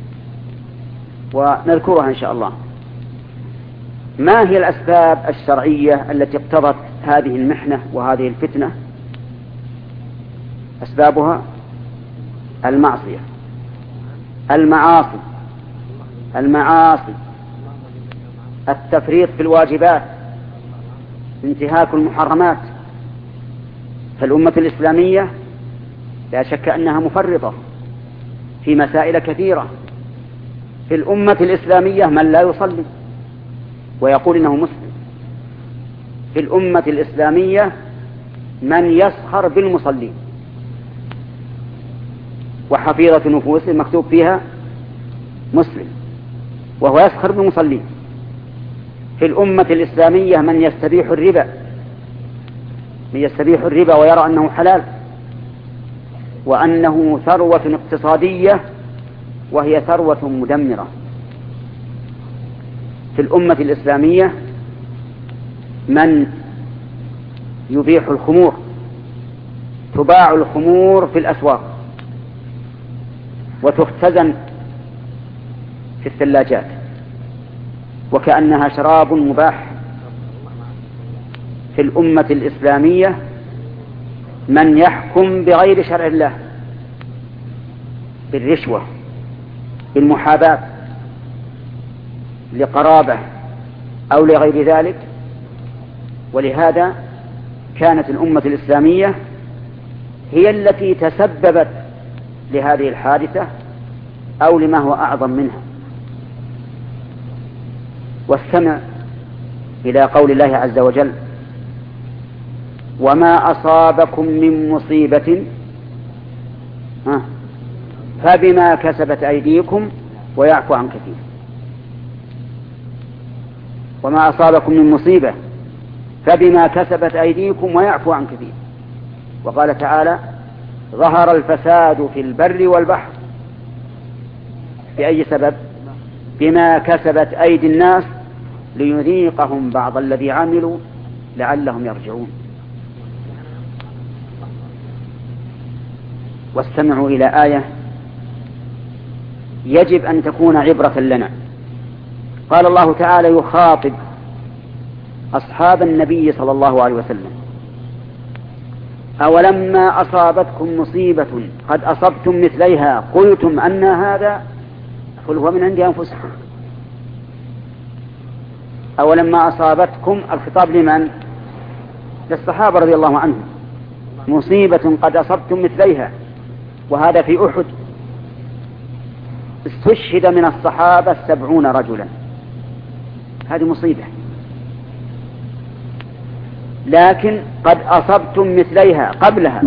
[SPEAKER 1] ونذكرها إن شاء الله. ما هي الأسباب الشرعية التي اقتضت هذه المحنة وهذه الفتنة؟ أسبابها المعصية، المعاصي، التفريط في الواجبات، انتهاك المحرمات. فالأمة الإسلامية لا شك أنها مفرطة في مسائل كثيرة. في الأمة الإسلامية من لا يصلي ويقول إنه مسلم، في الأمة الإسلامية من يسخر بالمصلين، وحفيظة نفوس مكتوب فيها مسلم وهو يسخر بالمصلين. في الأمة الإسلامية من يستبيح الربا، ويرى أنه حلال. وأنه ثروة اقتصادية وهي ثروة مدمرة. في الأمة الإسلامية من يبيح الخمور، تباع الخمور في الأسواق وتختزن في الثلاجات وكأنها شراب مباح. في الأمة الإسلامية من يحكم بغير شرع الله، بالرشوة، بالمحاباة لقرابة أو لغير ذلك. ولهذا كانت الأمة الإسلامية هي التي تسببت لهذه الحادثة أو لما هو أعظم منها. واستمع إلى قول الله عز وجل: وما أصابكم من مصيبة فبما كسبت أيديكم ويعفو عن كثير. وما أصابكم من مصيبة فبما كسبت أيديكم ويعفو عن كثير. وقال تعالى: ظهر الفساد في البر والبحر. بأي سبب؟ بما كسبت أيدي الناس ليذيقهم بعض الذي عملوا لعلهم يرجعون. واستمعوا إلى آية يجب أن تكون عبرة لنا. قال الله تعالى يخاطب أصحاب النبي صلى الله عليه وسلم: أولما أصابتكم مصيبة قد أصبتم مثليها قلتم أن هذا قل هو من عند أنفسكم. أولما أصابتكم، الخطاب لمن؟ للصحابة رضي الله عنهم. مصيبة قد أصبتم مثليها، وهذا في أحد. استشهد من الصحابة 70 رجلا، هذه مصيبة. لكن قد أصبتم مثليها قبلها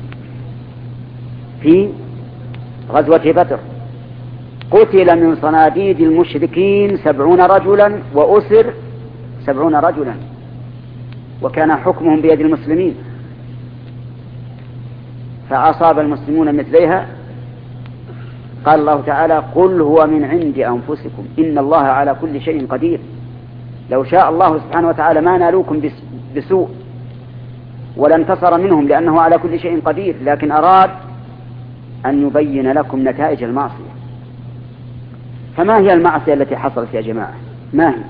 [SPEAKER 1] في غزوة بدر، قتل من صناديد المشركين 70 رجلا وأسر 70 رجلا، وكان حكمهم بيد المسلمين، فأصاب المسلمون مثليها. قال الله تعالى: قل هو من عند أنفسكم إن الله على كل شيء قدير. لو شاء الله سبحانه وتعالى ما نالوكم بسوء ولا انتصر منهم، لأنه على كل شيء قدير، لكن أراد أن يبين لكم نتائج المعصية. فما هي المعصية التي حصلت يا جماعة؟ ما هي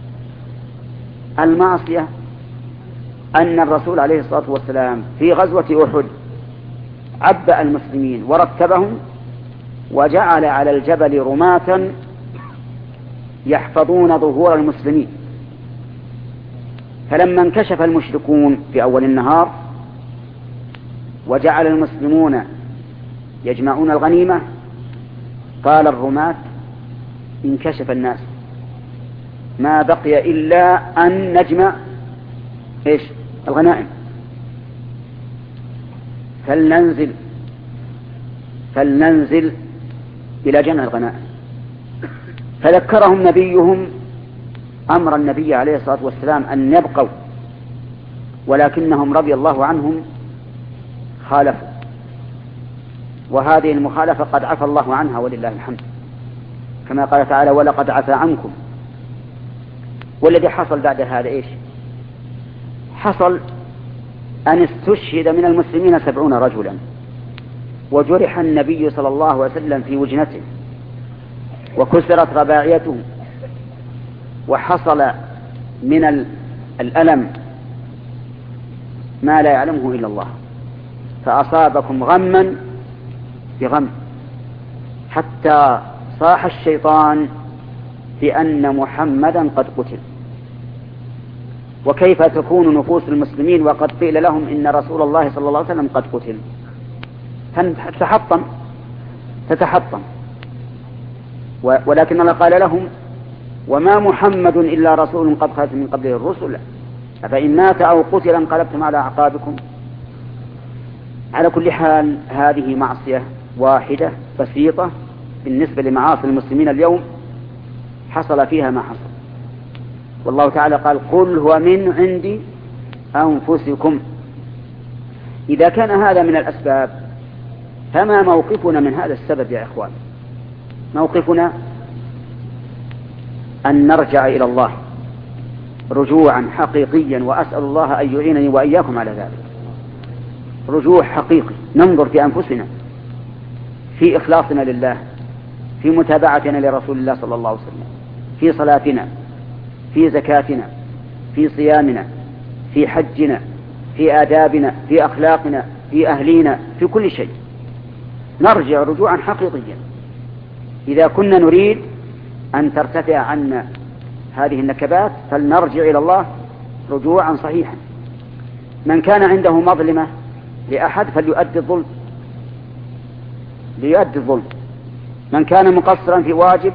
[SPEAKER 1] المعصية؟ أن الرسول عليه الصلاة والسلام في غزوة أحد عبأ المسلمين ورتبهم وجعل على الجبل رماة يحفظون ظهور المسلمين. فلما انكشف المشركون في أول النهار وجعل المسلمون يجمعون الغنيمة، قال الرماة: انكشف الناس، ما بقي إلا أن نجمع الغنائم، فلننزل إلى جمع الغنائم. فذكرهم نبيهم أمر النبي عليه الصلاة والسلام أن يبقوا، ولكنهم رضي الله عنهم خالفوا، وهذه المخالفة قد عفى الله عنها ولله الحمد، كما قال تعالى: ولقد عفى عنكم. والذي حصل بعد هذا حصل أن استشهد من المسلمين 70 رجلا، وجرح النبي صلى الله عليه وسلم في وجنته، وكسرت رباعيته، وحصل من الألم ما لا يعلمه إلا الله. فأصابكم غما بغم، حتى صاح الشيطان بأن محمدا قد قتل. وكيف تكون نفوس المسلمين وقد قيل لهم إن رسول الله صلى الله عليه وسلم قد قتل؟ تتحطم. ولكن الله قال لهم: وما محمد إلا رسول قد خلت من قبله الرسل أفإن مات أو قتل انقلبتم على أعقابكم. على كل حال هذه معصية واحدة بسيطة بالنسبة لمعاصي المسلمين اليوم حصل فيها ما حصل. والله تعالى قال: قل هو من عند أنفسكم. إذا كان هذا من الأسباب فما موقفنا من هذا السبب يا إخوان؟ موقفنا أن نرجع إلى الله رجوعا حقيقيا، وأسأل الله أن يعينني وإياكم على ذلك. رجوع حقيقي، ننظر في أنفسنا، في إخلاصنا لله، في متابعتنا لرسول الله صلى الله عليه وسلم، في صلاتنا، في زكاتنا، في صيامنا، في حجنا، في آدابنا، في أخلاقنا، في أهلينا، في كل شيء. نرجع رجوعا حقيقيا إذا كنا نريد أن ترتفع عنا هذه النكبات، فلنرجع إلى الله رجوعا صحيحا. من كان عنده مظلمة لأحد فليؤدي الظلم، ليؤدي الظلم. من كان مقصرا في واجب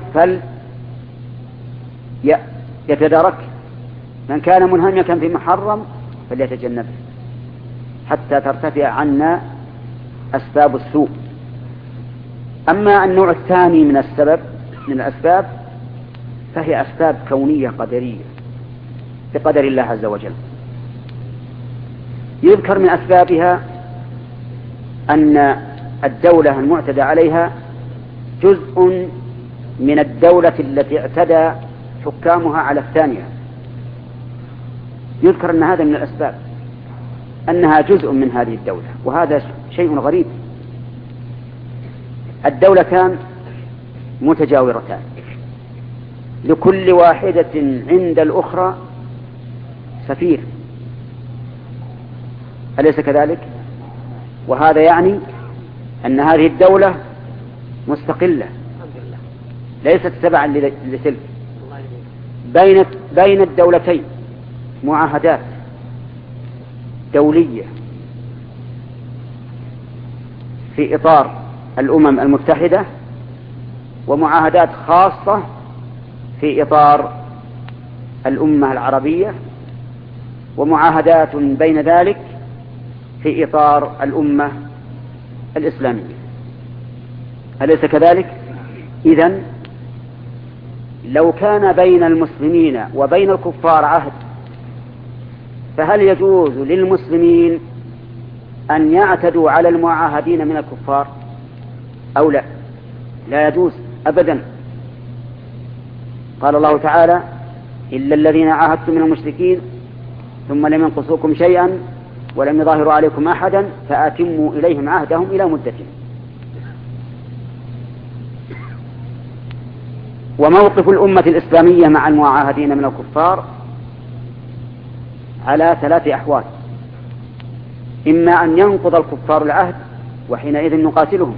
[SPEAKER 1] فليتدارك. من كان منهمكا في محرم فليتجنبه، حتى ترتفع عنا أسباب السوء. أما النوع الثاني من الأسباب فهي أسباب كونية قدرية بقدر الله عز وجل. يذكر من أسبابها أن الدولة المعتدى عليها جزء من الدولة التي اعتدى حكامها على الثانية. يذكر أن هذا من الأسباب، أنها جزء من هذه الدولة، وهذا شيء غريب. الدولتان متجاورتان، لكل واحدة عند الأخرى سفير، أليس كذلك؟ وهذا يعني أن هذه الدولة مستقلة ليست تبعا لتلك. بين الدولتين معاهدات دولية في إطار الأمم المتحدة، ومعاهدات خاصة في إطار الأمة العربية، ومعاهدات بين ذلك في إطار الأمة الإسلامية، أليس كذلك؟ إذن لو كان بين المسلمين وبين الكفار عهد، فهل يجوز للمسلمين أن يعتدوا على المعاهدين من الكفار أو لا؟ لا يجوز أبدا. قال الله تعالى: إلا الذين عاهدتم من المشركين ثم لم ينقصوكم شيئا ولم يظاهروا عليكم أحدا فأتموا إليهم عهدهم إلى مدتهم. وموقف الأمة الإسلامية مع المعاهدين من الكفار على 3 أحوال: إما أن ينقض الكفار العهد وحينئذ نقاتلهم،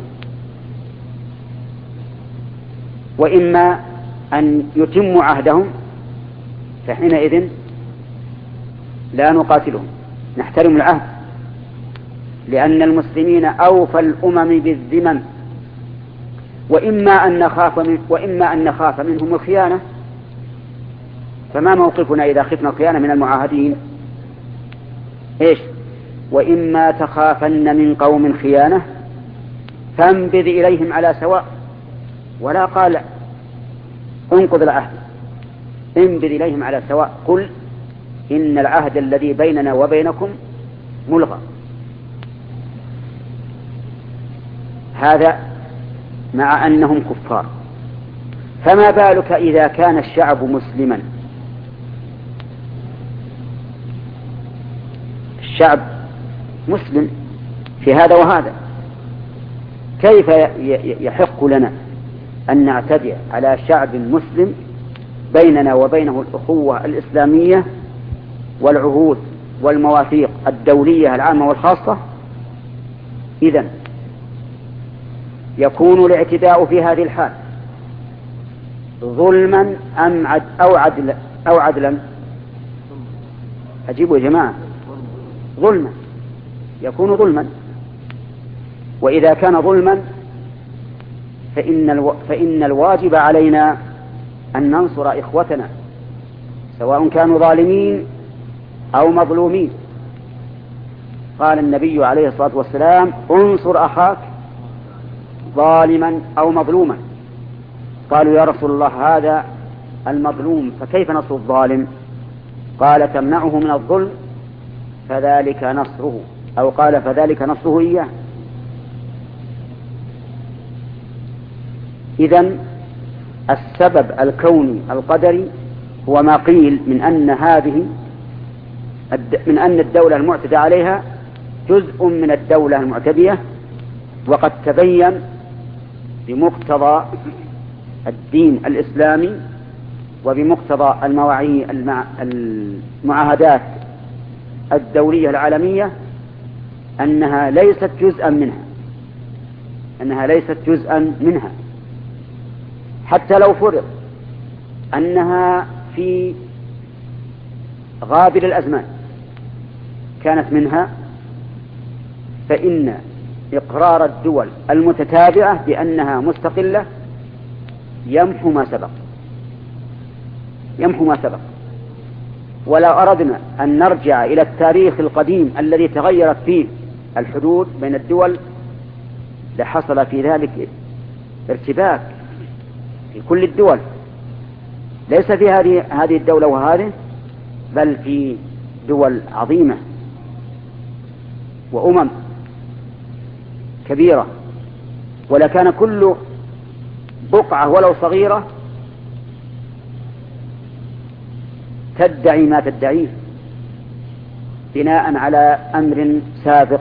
[SPEAKER 1] وإما أن يتموا عهدهم فحينئذ لا نقاتلهم، نحترم العهد، لأن المسلمين أوفى الأمم بالذمم. وإما أن نخاف منهم الخيانة، فما موقفنا إذا خفنا الخيانة من المعاهدين؟ إيش؟ وإما تخافن من قوم خيانة فانبذ إليهم على سواء. ولا قال انقض العهد، انبذ إليهم على سواء. قل إن العهد الذي بيننا وبينكم ملغى. هذا مع أنهم كفار. فما بالك إذا كان الشعب مسلما؟ الشعب مسلم في هذا وهذا، كيف يحق لنا أن نعتدي على شعب مسلم بيننا وبينه الأخوة الإسلامية والعهود والمواثيق الدولية العامة والخاصة؟ إذن يكون الاعتداء في هذه الحال ظلما أو عدلا؟ أجيبوا يا جماعة. ظلما، يكون ظلما. وإذا كان ظلما فإن الواجب علينا أن ننصر إخوتنا سواء كانوا ظالمين أو مظلومين. قال النبي عليه الصلاة والسلام: انصر أخاك ظالما أو مظلوما. قالوا: يا رسول الله هذا المظلوم فكيف نصر الظالم؟ قال: تمنعه من الظلم فذلك نصره، أو قال: فذلك نصره إياه. إذن السبب الكوني القدري هو ما قيل من أن الدولة المعتدى عليها جزء من الدولة المعتدية، وقد تبين بمقتضى الدين الإسلامي وبمقتضى المعاهدات الدولية العالمية أنها ليست جزءا منها، حتى لو فرض أنها في غابر الأزمان كانت منها، فإن إقرار الدول المتتابعة بأنها مستقلة يمحو ما سبق. ولو أردنا أن نرجع إلى التاريخ القديم الذي تغيرت فيه الحدود بين الدول لحصل في ذلك ارتباك في كل الدول، ليس في هذه الدولة وهذه، بل في دول عظيمة وأمم كبيرة، ولكان كل بقعة ولو صغيرة تدعي ما تدعيه بناء على أمر سابق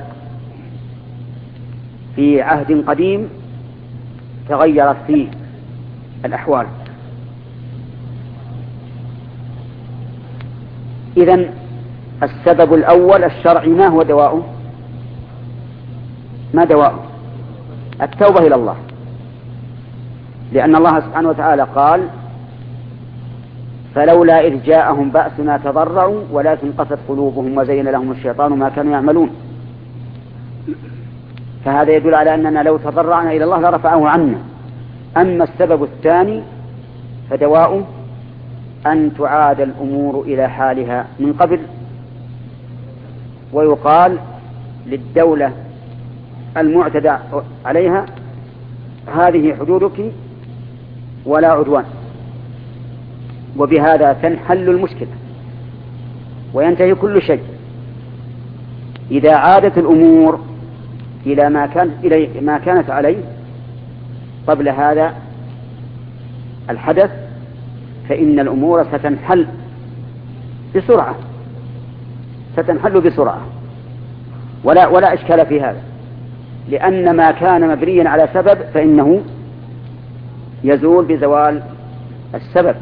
[SPEAKER 1] في عهد قديم تغيرت فيه الأحوال. إذن السبب الأول الشرعي ما هو دواؤه؟ ما دواؤه؟ التوبة إلى الله، لأن الله سبحانه وتعالى قال: فلولا إذ جاءهم بأسنا تضرعوا ولكن قست قلوبهم وزين لهم الشيطان ما كانوا يعملون. فهذا يدل على أننا لو تضرعنا إلى الله لرفعه عنا. أما السبب الثاني فدواؤه أن تعاد الأمور إلى حالها من قبل، ويقال للدولة المعتدى عليها: هذه حدودك ولا عدوان. وبهذا تنحل المشكلة وينتهي كل شيء. إذا عادت الأمور إلى ما كانت عليه قبل هذا الحدث، فإن الأمور ستنحل بسرعة ولا إشكال في هذا، لأن ما كان مبنيا على سبب فإنه يزول بزوال السبب.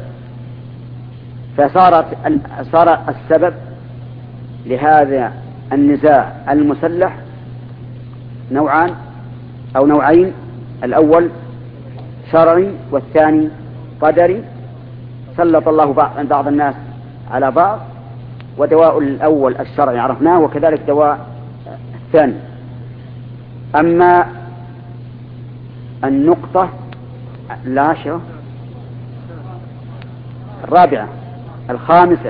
[SPEAKER 1] فصار السبب لهذا النزاع المسلح نوعين: الأول شرعي والثاني قدري، سلط الله بعض الناس على بعض، ودواء الأول الشرعي عرفناه، وكذلك دواء الثاني. أما النقطة الرابعة، الخامسة،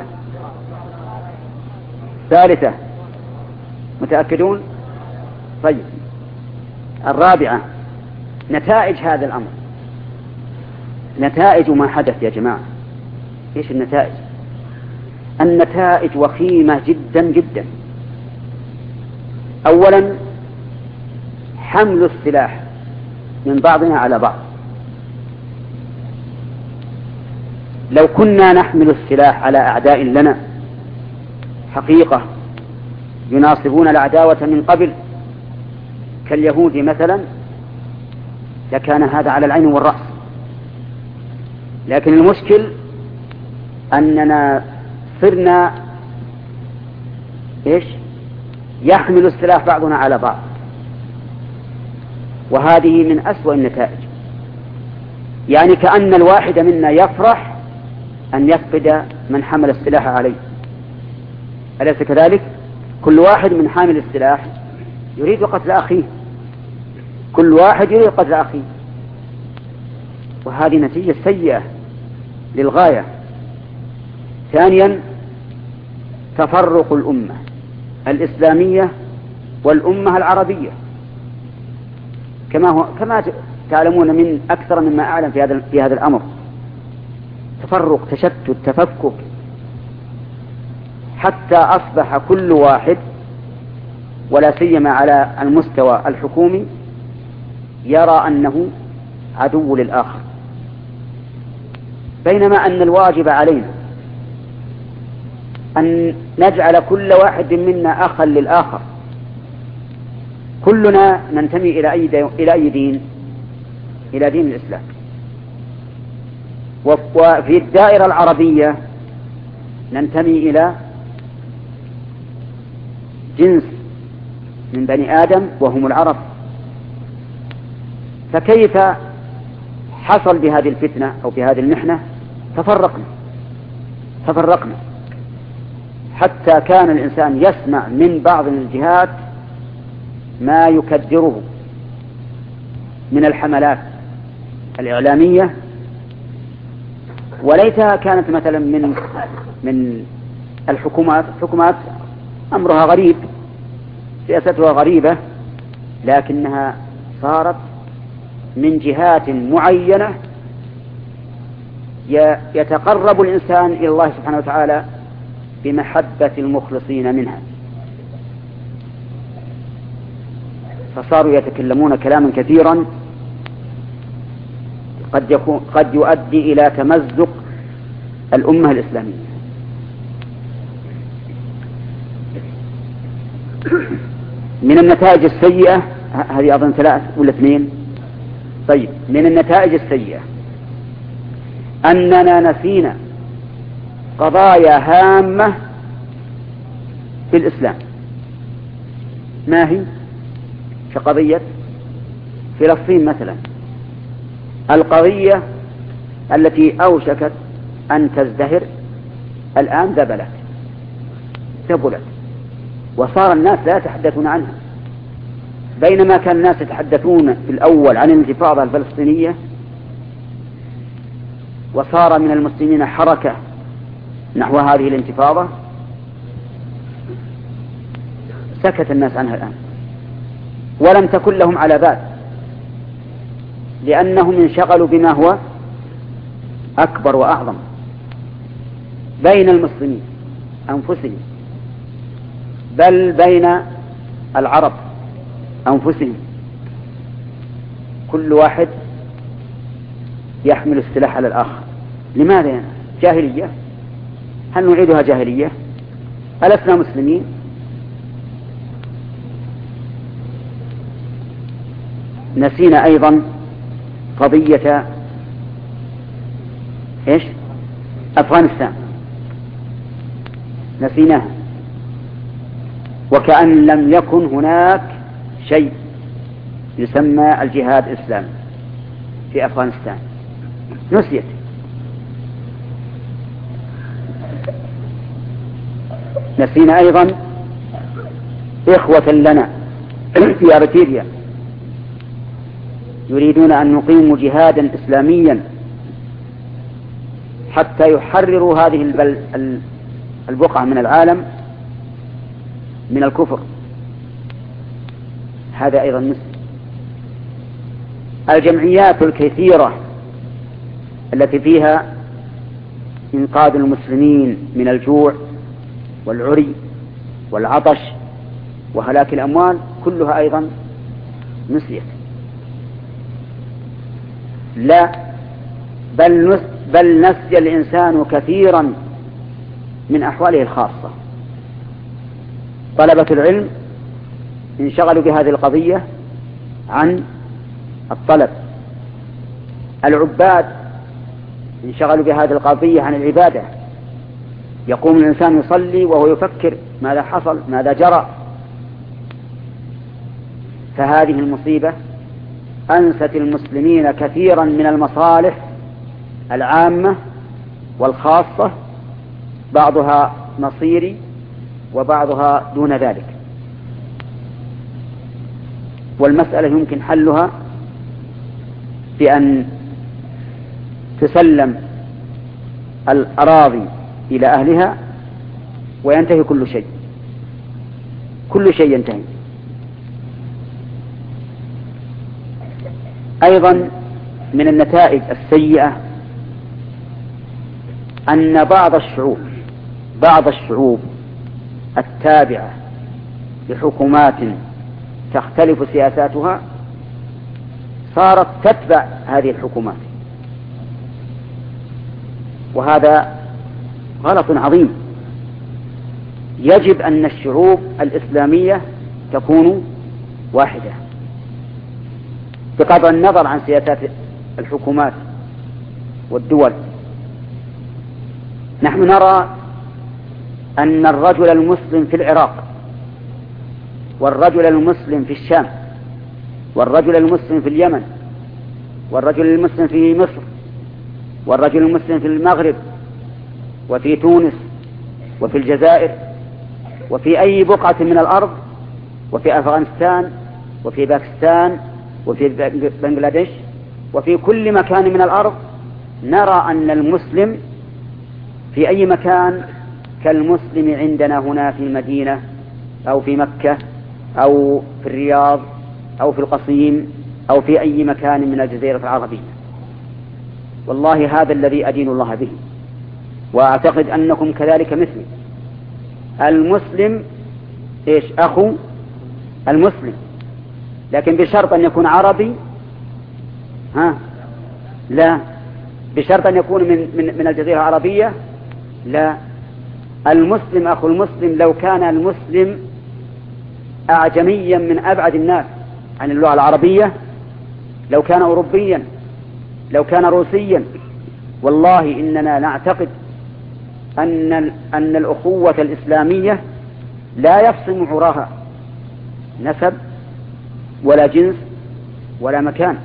[SPEAKER 1] الثالثة، متأكدون؟ طيب، الرابعة نتائج هذا الأمر، نتائج ما حدث يا جماعة. إيش النتائج؟ النتائج وخيمة جدا جدا. أولا حمل السلاح من بعضنا على بعض. لو كنا نحمل السلاح على أعداء لنا حقيقة يناصبون العداوة من قبل كاليهود مثلا، لكان هذا على العين والرأس. لكن المشكل أننا صرنا يحمل السلاح بعضنا على بعض، وهذه من أسوأ النتائج. يعني كأن الواحد منا يفرح أن يفقد من حمل السلاح عليه، أليس كذلك؟ كل واحد من حامل السلاح يريد قتل أخيه، كل واحد يريد قتل أخيه، وهذه نتيجة سيئة للغاية. ثانيا تفرق الأمة الإسلامية والأمة العربية، كما تعلمون من أكثر مما أعلم في هذا الأمر. تفرق، تشتت، تفكك، حتى أصبح كل واحد ولا سيما على المستوى الحكومي يرى أنه عدو للآخر، بينما أن الواجب علينا أن نجعل كل واحد منا أخا للآخر. كلنا ننتمي إلى أي دين؟ إلى دين الإسلام. وفي الدائرة العربية ننتمي إلى جنس من بني آدم وهم العرب، فكيف حصل بهذه الفتنة أو بهذه المحنة؟ تفرقنا حتى كان الإنسان يسمع من بعض الجهات ما يكدره من الحملات الإعلامية، وليتها كانت مثلا من الحكومات أمرها غريب، سياستها غريبة، لكنها صارت من جهات معينة يتقرب الإنسان إلى الله سبحانه وتعالى بمحبة المخلصين منها، فصاروا يتكلمون كلاما كثيرا قد يؤدي إلى تمزق الأمة الإسلامية. من النتائج السيئة، هذه أظن 3 ولا 2؟ طيب، من النتائج السيئة أننا نسينا قضايا هامة في الإسلام. ما هي؟ كقضية فلسطين مثلا، القضية التي أوشكت أن تزدهر الآن ذبلت، وصار الناس لا يتحدثون عنها، بينما كان الناس يتحدثون في الأول عن الانتفاضة الفلسطينية، وصار من المسلمين حركة نحو هذه الانتفاضة، سكت الناس عنها الآن ولم تكن لهم على بال، لأنهم انشغلوا بما هو أكبر وأعظم بين المسلمين أنفسهم، بل بين العرب أنفسهم، كل واحد يحمل السلاح على الآخر. لماذا؟ جاهلية؟ هل نعيدها جاهلية؟ ألسنا مسلمين؟ نسينا أيضا قضية أفغانستان، نسيناها، وكأن لم يكن هناك شيء يسمى الجهاد الإسلامي في أفغانستان، نسيت. نسينا أيضا إخوة لنا في أريتريا يريدون أن يقيموا جهادا إسلاميا حتى يحرروا هذه البقعة من العالم من الكفر، هذا أيضا مثل الجمعيات الكثيرة التي فيها إنقاذ المسلمين من الجوع والعري والعطش وهلاك الأموال، كلها أيضا نسيت. لا، بل نسي الإنسان كثيرا من أحواله الخاصة. طلبة العلم انشغلوا بهذه القضية عن الطلب، العباد انشغلوا بهذه القضية عن العبادة، يقوم الإنسان يصلي وهو يفكر ماذا حصل، ماذا جرى. فهذه المصيبة أنست المسلمين كثيرا من المصالح العامة والخاصة، بعضها مصيري وبعضها دون ذلك، والمسألة يمكن حلها بأن تسلم الأراضي إلى أهلها وينتهي كل شيء، كل شيء ينتهي. أيضا من النتائج السيئة أن بعض الشعوب التابعة لحكومات تختلف سياساتها صارت تتبع هذه الحكومات، وهذا غلط عظيم. يجب أن الشعوب الإسلامية تكون واحدة بقطع النظر عن سياسات الحكومات والدول. نحن نرى أن الرجل المسلم في العراق، والرجل المسلم في الشام، والرجل المسلم في اليمن، والرجل المسلم في مصر، والرجل المسلم في المغرب، وفي تونس، وفي الجزائر، وفي أي بقعة من الأرض، وفي أفغانستان، وفي باكستان، وفي بنغلاديش، وفي كل مكان من الأرض، نرى أن المسلم في أي مكان كالمسلم عندنا هنا في المدينة أو في مكة أو في الرياض أو في القصيم أو في أي مكان من الجزيرة العربية. والله هذا الذي أدين الله به، وأعتقد أنكم كذلك مثلي. المسلم إيش؟ أخو المسلم، لكن بشرط أن يكون عربي. لا، بشرط أن يكون من الجزيرة العربية. لا، المسلم أخو المسلم لو كان المسلم أعجميا من أبعد الناس عن اللغة العربية، لو كان أوروبيا، لو كان روسيا، والله إننا نعتقد أن الأخوة الإسلامية لا يفصم عراها نسب ولا جنس ولا مكان.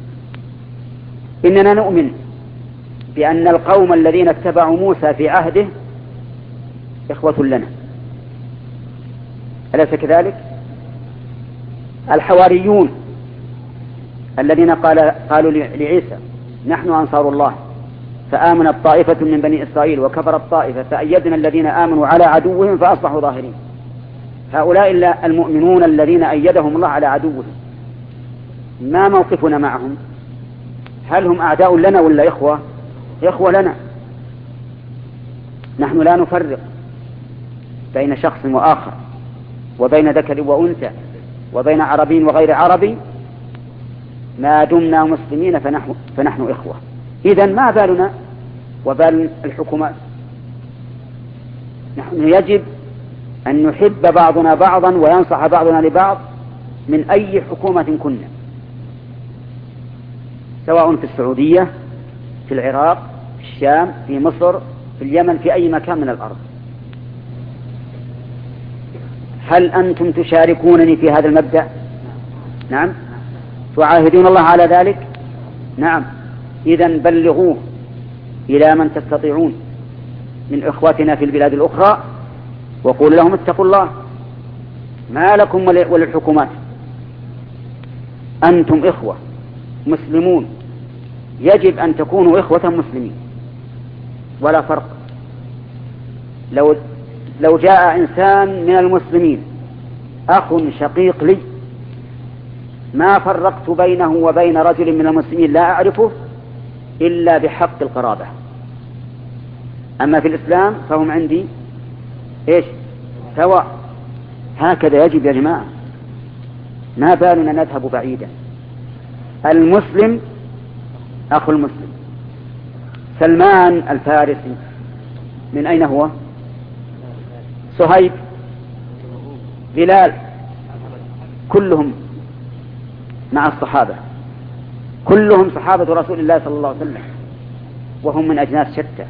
[SPEAKER 1] إننا نؤمن بأن القوم الذين اتبعوا موسى في عهده إخوة لنا، أليس كذلك؟ الحواريون الذين قالوا لعيسى نحن أنصار الله، فآمنت طائفة من بني إسرائيل وكفرت طائفة فأيدنا الذين آمنوا على عدوهم فأصبحوا ظاهرين. هؤلاء المؤمنون الذين أيدهم الله على عدوهم، ما موقفنا معهم؟ هل هم أعداء لنا ولا إخوة؟ إخوة لنا. نحن لا نفرق بين شخص وآخر، وبين ذكر وأنثى، وبين عربي وغير عربي، ما دمنا مسلمين فنحن إخوة. إذن ما بالنا وبال الحكومات؟ نحن يجب أن نحب بعضنا بعضا وينصح بعضنا لبعض من أي حكومة كنا، سواء في السعودية، في العراق، في الشام، في مصر، في اليمن، في أي مكان من الأرض. هل أنتم تشاركونني في هذا المبدأ؟ نعم. تعاهدون الله على ذلك؟ نعم. إذن بلغوه إلى من تستطيعون من إخوتنا في البلاد الأخرى، وقولوا لهم اتقوا الله، ما لكم وللحكومات، أنتم إخوة مسلمون، يجب أن تكونوا إخوة مسلمين ولا فرق. لو جاء إنسان من المسلمين أخ شقيق لي، ما فرقت بينه وبين رجل من المسلمين لا أعرفه إلا بحق القرابة. أما في الإسلام فهم عندي إيش؟ سواء. هكذا يجب يا جماعة، ما بالنا نذهب بعيدا. المسلم أخو المسلم. سلمان الفارسي من أين هو؟ صهيب، بلال، كلهم مع الصحابة، كلهم صحابة رسول الله صلى الله عليه وسلم، وهم من أجناس شتى،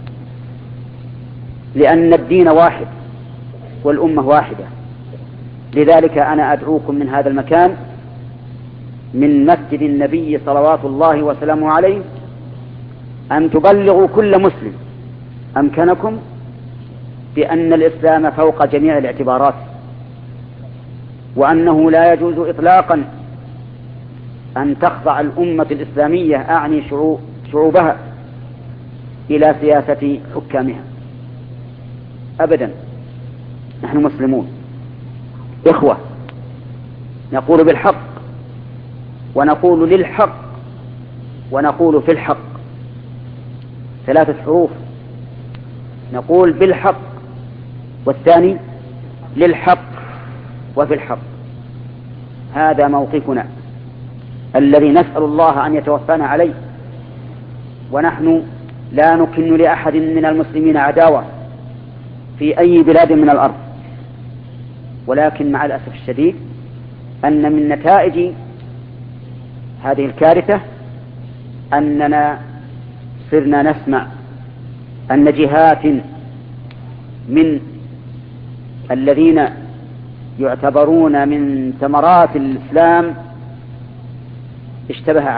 [SPEAKER 1] لأن الدين واحد والأمة واحدة. لذلك أنا أدعوكم من هذا المكان، من مسجد النبي صلوات الله وسلامه عليه، أن تبلغوا كل مسلم أمكنكم بأن الإسلام فوق جميع الاعتبارات، وأنه لا يجوز إطلاقا أن تخضع الأمة الإسلامية، أعني شعوبها، إلى سياسة حكامها أبدا. نحن مسلمون إخوة، نقول بالحق ونقول للحق ونقول في الحق، 3 حروف، نقول بالحق والثاني للحق وفي الحق. هذا موقفنا، الذي نسأل الله أن يتوفانا عليه، ونحن لا نكن لأحد من المسلمين عداوة في أي بلاد من الأرض، ولكن مع الأسف الشديد أن من نتائج هذه الكارثة أننا صرنا نسمع أن جهات من الذين يعتبرون من ثمرات الإسلام اشتبه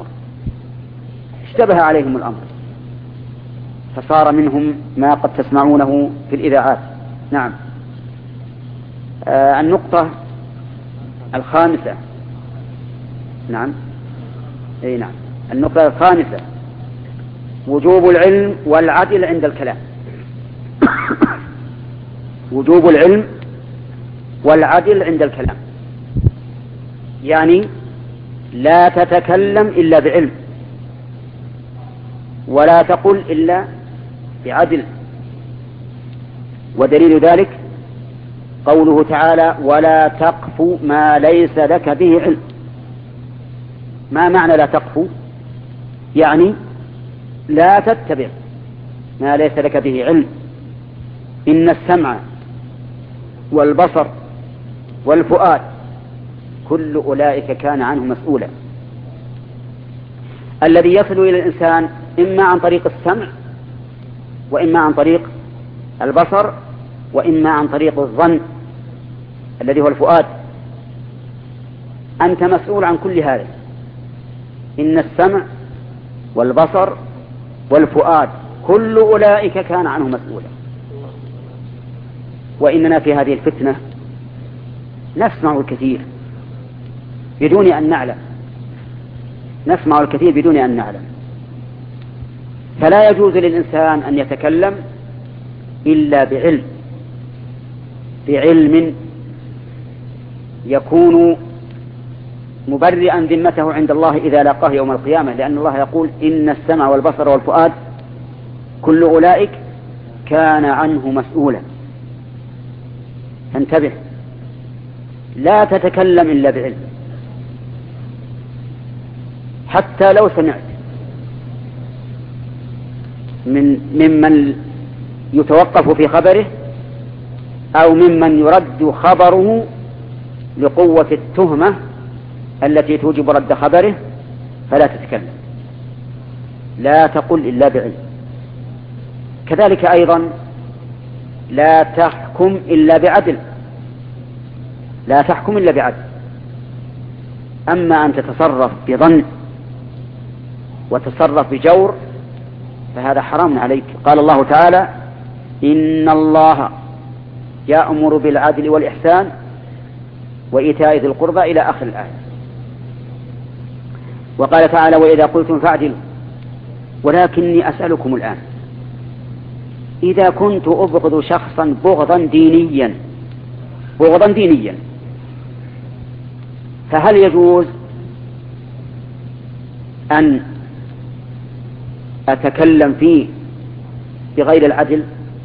[SPEAKER 1] عليهم الأمر فصار منهم ما قد تسمعونه في الإذاعات. نعم. النقطة الخامسة. نعم. نعم. النقطة الخامسة وجوب العلم والعدل عند الكلام. وجوب العلم والعدل عند الكلام، يعني لا تتكلم إلا بعلم، ولا تقل إلا بعدل. ودليل ذلك قوله تعالى: ولا تقف ما ليس لك به علم. ما معنى لا تقف؟ يعني لا تتبع ما ليس لك به علم. إن السمع والبصر والفؤاد كل أولئك كان عنه مسؤولا. الذي يصل إلى الإنسان إما عن طريق السمع، وإما عن طريق البصر، وإما عن طريق الظن الذي هو الفؤاد. أنت مسؤول عن كل هذا. إن السمع والبصر والفؤاد كل أولئك كان عنه مسؤولا. وإننا في هذه الفتنة نسمع الكثير بدون أن نعلم. فلا يجوز للإنسان أن يتكلم إلا بعلم يكون مبرئا ذمته عند الله إذا لاقاه يوم القيامة، لأن الله يقول: إن السمع والبصر والفؤاد كل أولئك كان عنه مسؤولا. فانتبه، لا تتكلم إلا بعلم، حتى لو سمعت ممن يتوقف في خبره أو ممن يرد خبره لقوة التهمة التي توجب رد خبره، فلا تتكلم، لا تقل إلا بعلم. كذلك أيضا لا تحكم إلا بعدل. أما أن تتصرف بظن وتصرف بجور فهذا حرام عليك. قال الله تعالى: إن الله يأمر بالعدل والإحسان وإيتاء ذي القربى إلى آخر الآية. وقال تعالى: وإذا قلتم فاعدلوا. ولكني أسألكم الآن، إذا كنت أبغض شخصا بغضا دينيا فهل يجوز أن أتكلم فيه بغير العدل؟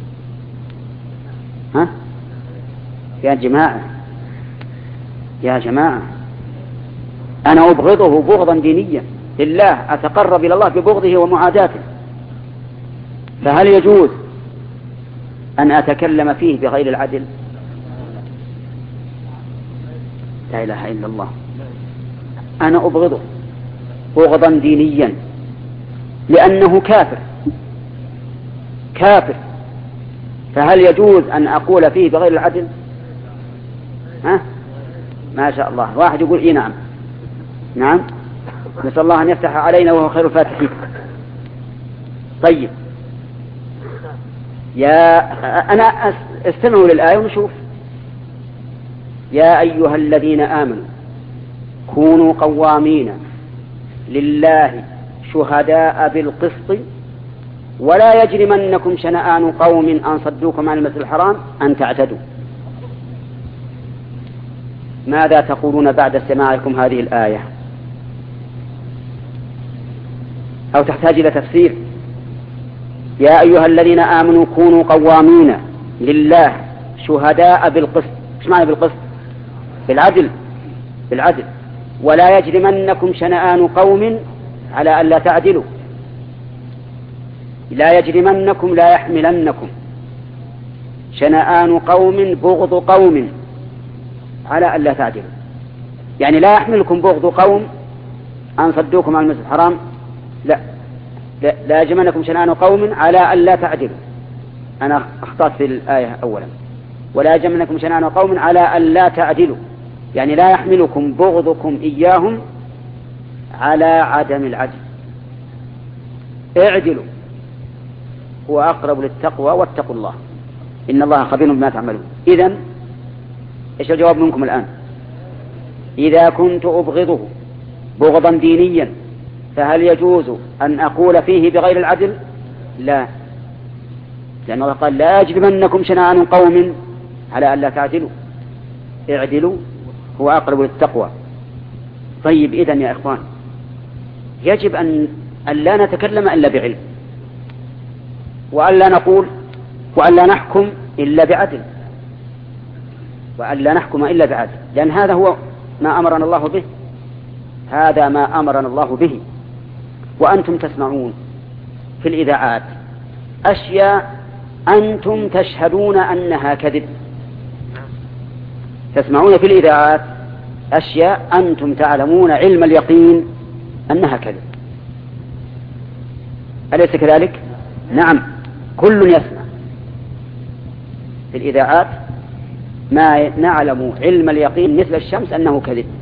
[SPEAKER 1] يا جماعة أنا أبغضه بغضا دينيا لله، أتقرب إلى الله ببغضه ومعاداته، فهل يجوز أن أتكلم فيه بغير العدل؟ لا إله إلا الله. أنا أبغضه بغضا دينيا لأنه كافر، فهل يجوز أن أقول فيه بغير العدل؟ ما شاء الله. واحد يقول إيه نعم. نسأل الله أن يفتح علينا وهو خير الفاتحين. طيب أنا استمعوا للآية ونشوف. يا أيها الذين آمنوا كونوا قوامين لله شهداء بالقسط ولا يجرمنكم شنآن قوم أن صدوكم عن المسجد الحرام أن تعتدوا. ماذا تقولون بعد سماعكم هذه الآية؟ أو تحتاج إلى تفسير؟ يا أيها الذين آمنوا كونوا قوامين لله شهداء بالقسط. ايش معنى بالقسط؟ بالعدل. ولا يجرمنكم شنآن قوم على ألا تعدلوا. لا يجرمنكم لا يحملنكم شنآن قوم بغض قوم على ألا تعدلوا، يعني لا يحملكم بغض قوم أن صدوكم عن المسجد الحرام، لا يجرمنكم شنآن قوم على ألا تعدلوا. أنا أخطأت في الآية أولا. ولا يجرمنكم شنآن قوم على ألا تعدلوا، يعني لا يحملكم بغضكم إياهم على عدم العدل. اعدلوا هو أقرب للتقوى واتقوا الله إن الله خبير بما تعملون. إذن إيش الجواب منكم الآن؟ إذا كنت أبغضه بغضا دينيا فهل يجوز أن أقول فيه بغير العدل؟ لا، لأن الله قال لا يجرمنكم شنآن قوم على ألا تعدلوا، اعدلوا هو أقرب للتقوى. طيب إذن يا إخوان يجب أن لا نتكلم إلا بعلم، وأن لا نقول وأن لا نحكم إلا بعدل، وأن لا نحكم إلا بعدل، لأن هذا هو ما أمرنا الله به، هذا ما أمرنا الله به. وأنتم تسمعون في الإذاعات أشياء أنتم تشهدون أنها كذب، تسمعون في الإذاعات أشياء أنتم تعلمون علم اليقين أنها كذب، أليس كذلك؟ نعم، كل يسمع في الإذاعات ما نعلم علم اليقين مثل الشمس أنه كذب،